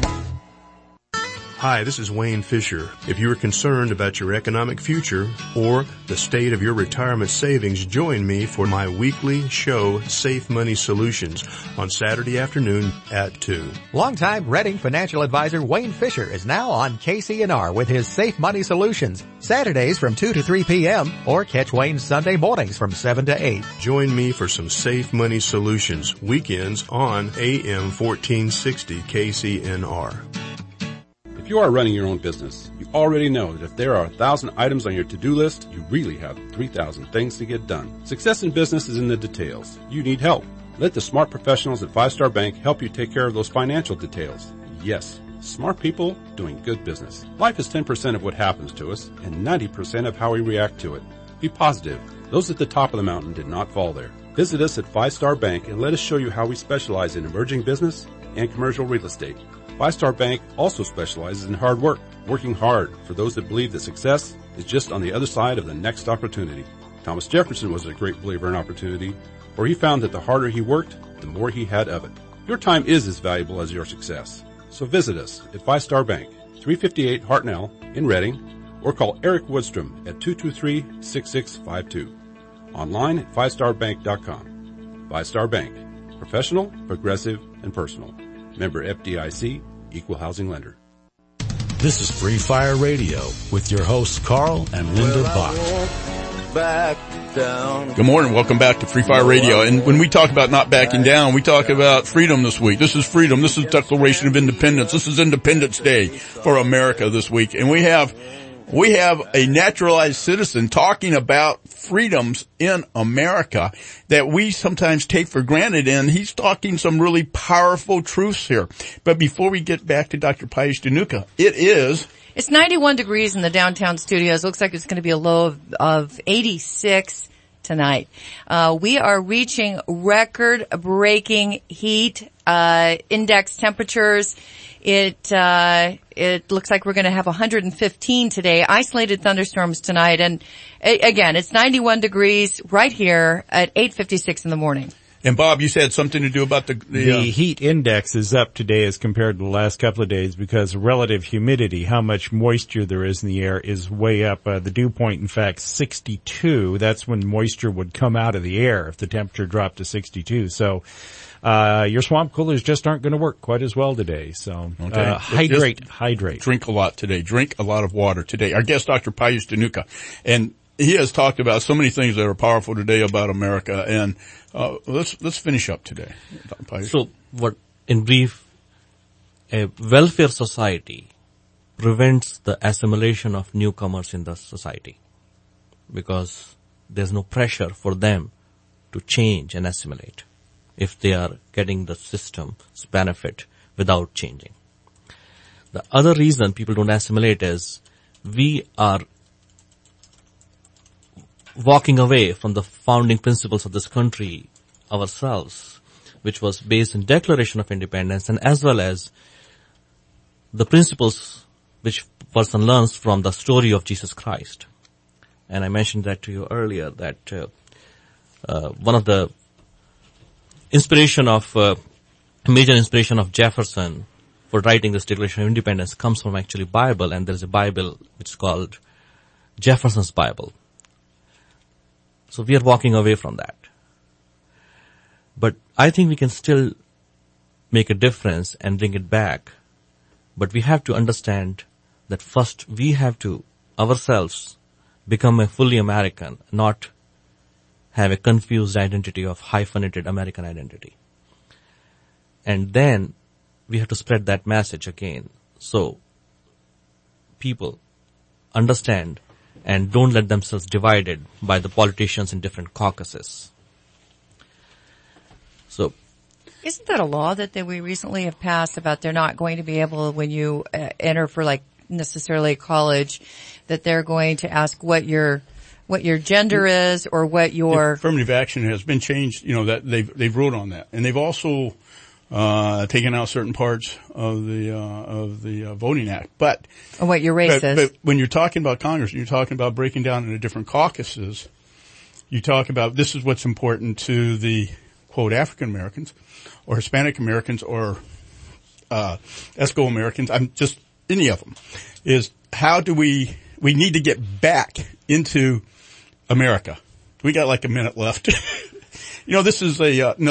Hi, this is Wayne Fisher. If you are concerned about your economic future or the state of your retirement savings, join me for my weekly show, Safe Money Solutions, on Saturday afternoon at 2. Longtime Reading financial advisor Wayne Fisher is now on KCNR with his Safe Money Solutions, Saturdays from 2 to 3 p.m. or catch Wayne's Sunday mornings from 7 to 8. Join me for some Safe Money Solutions, weekends on AM 1460 KCNR. If you are running your own business, you already know that if there are 1,000 items on your to-do list, you really have 3,000 things to get done. Success in business is in the details. You need help. Let the smart professionals at 5 Star Bank help you take care of those financial details. Yes, smart people doing good business. Life is 10% of what happens to us and 90% of how we react to it. Be positive. Those at the top of the mountain did not fall there. Visit us at 5 Star Bank and let us show you how we specialize in emerging business and commercial real estate. 5 Star Bank also specializes in hard work, working hard for those that believe that success is just on the other side of the next opportunity. Thomas Jefferson was a great believer in opportunity, for he found that the harder he worked, the more he had of it. Your time is as valuable as your success. So visit us at 5 Star Bank, 358 Hartnell in Reading, or call Eric Woodstrom at 223-6652. Online at 5starbank.com. 5 Star Bank. Professional, progressive, and personal. Member FDIC, Equal Housing Lender. This is Free Fire Radio with your hosts Carl and Linda Bach. Good morning. Welcome back to Free Fire Radio. And when we talk about not backing down, we talk about freedom this week. This is freedom. This is Declaration of Independence. This is Independence Day for America this week. And we have a naturalized citizen talking about freedoms in America that we sometimes take for granted, and he's talking some really powerful truths here. But before we get back to Dr. Pius Danuka, it's 91 degrees in the downtown studios. Looks like it's going to be a low of 86 tonight. We are reaching record-breaking heat index temperatures. It looks like we're going to have 115 today. Isolated thunderstorms tonight, and again, it's 91 degrees right here at 8:56 in the morning. And Bob, you said something to do about the heat index is up today as compared to the last couple of days because relative humidity, how much moisture there is in the air, is way up. The dew point, in fact, 62. That's when moisture would come out of the air if the temperature dropped to 62. So your swamp coolers just aren't going to work quite as well today. So hydrate. Drink a lot today. Drink a lot of water today. Our guest, Dr. Pius Danuka, and he has talked about so many things that are powerful today about America, and let's finish up today. So, in brief, a welfare society prevents the assimilation of newcomers in the society because there's no pressure for them to change and assimilate if they are getting the system's benefit without changing. The other reason people don't assimilate is we are walking away from the founding principles of this country ourselves, which was based in Declaration of Independence, and as well as the principles which person learns from the story of Jesus Christ. And I mentioned that to you earlier, that one of the major inspiration of Jefferson for writing this Declaration of Independence comes from actually Bible, and there's a Bible which is called Jefferson's Bible. So we are walking away from that. But I think we can still make a difference and bring it back. But we have to understand that first we have to ourselves become a fully American, not have a confused identity of hyphenated American identity. And then we have to spread that message again, so people understand and don't let themselves divided by the politicians in different caucuses. So, isn't that a law that we recently have passed about they're not going to be able, when you enter for like necessarily college, that they're going to ask what your gender is or what your affirmative action has been changed. You know, that they've ruled on that, and they've also taken out certain parts of the Voting Act. But what your race is. But when you're talking about Congress, you're talking about breaking down into different caucuses. You talk about this is what's important to the quote African Americans or Hispanic Americans or Esco Americans. I'm just any of them. Is how do we need to get back into America. We got like a minute left. You know, this is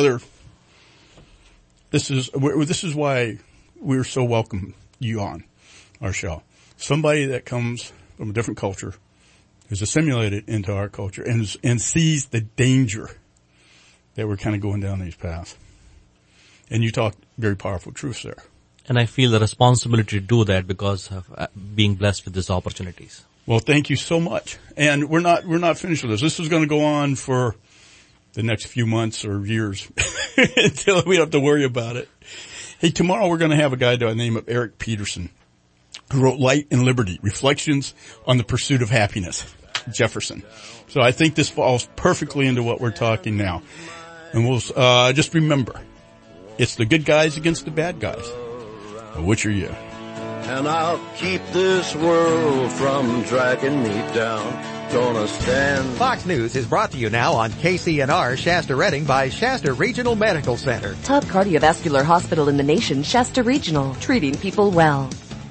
this is why we're so welcome you on our show. Somebody that comes from a different culture is assimilated into our culture and sees the danger that we're kind of going down these paths. And you talk very powerful truths there. And I feel the responsibility to do that because of being blessed with these opportunities. Well, thank you so much. And we're not finished with this. This is going to go on for the next few months or years until we have to worry about it. Hey, tomorrow we're going to have a guy by the name of Eric Peterson who wrote Light and Liberty, Reflections on the Pursuit of Happiness, Jefferson. So I think this falls perfectly into what we're talking now. And we'll just remember, it's the good guys against the bad guys. Which are you? And I'll keep this world from dragging me down. Gonna stand. Fox News is brought to you now on KCNR Shasta Redding by Shasta Regional Medical Center. Top cardiovascular hospital in the nation, Shasta Regional, treating people well.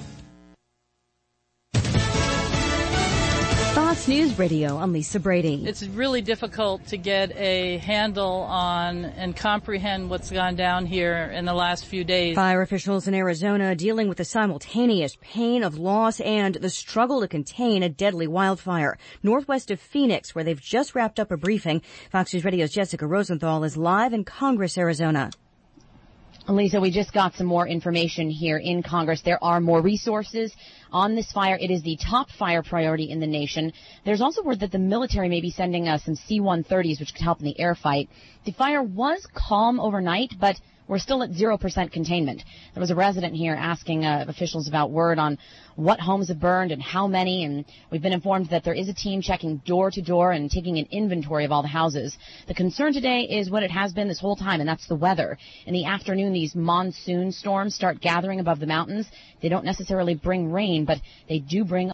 Fox News Radio, I'm Lisa Brady. It's really difficult to get a handle on and comprehend what's gone down here in the last few days. Fire officials in Arizona dealing with the simultaneous pain of loss and the struggle to contain a deadly wildfire. Northwest of Phoenix, where they've just wrapped up a briefing. Fox News Radio's Jessica Rosenthal is live in Congress, Arizona. Lisa, we just got some more information here in Congress. There are more resources on this fire. It is the top fire priority in the nation. There's also word that the military may be sending some C-130s, which could help in the air fight. The fire was calm overnight, but we're still at 0% containment. There was a resident here asking officials about word on what homes have burned and how many, and we've been informed that there is a team checking door to door and taking an inventory of all the houses. The concern today is what it has been this whole time, and that's the weather. In the afternoon, these monsoon storms start gathering above the mountains. They don't necessarily bring rain, but they do bring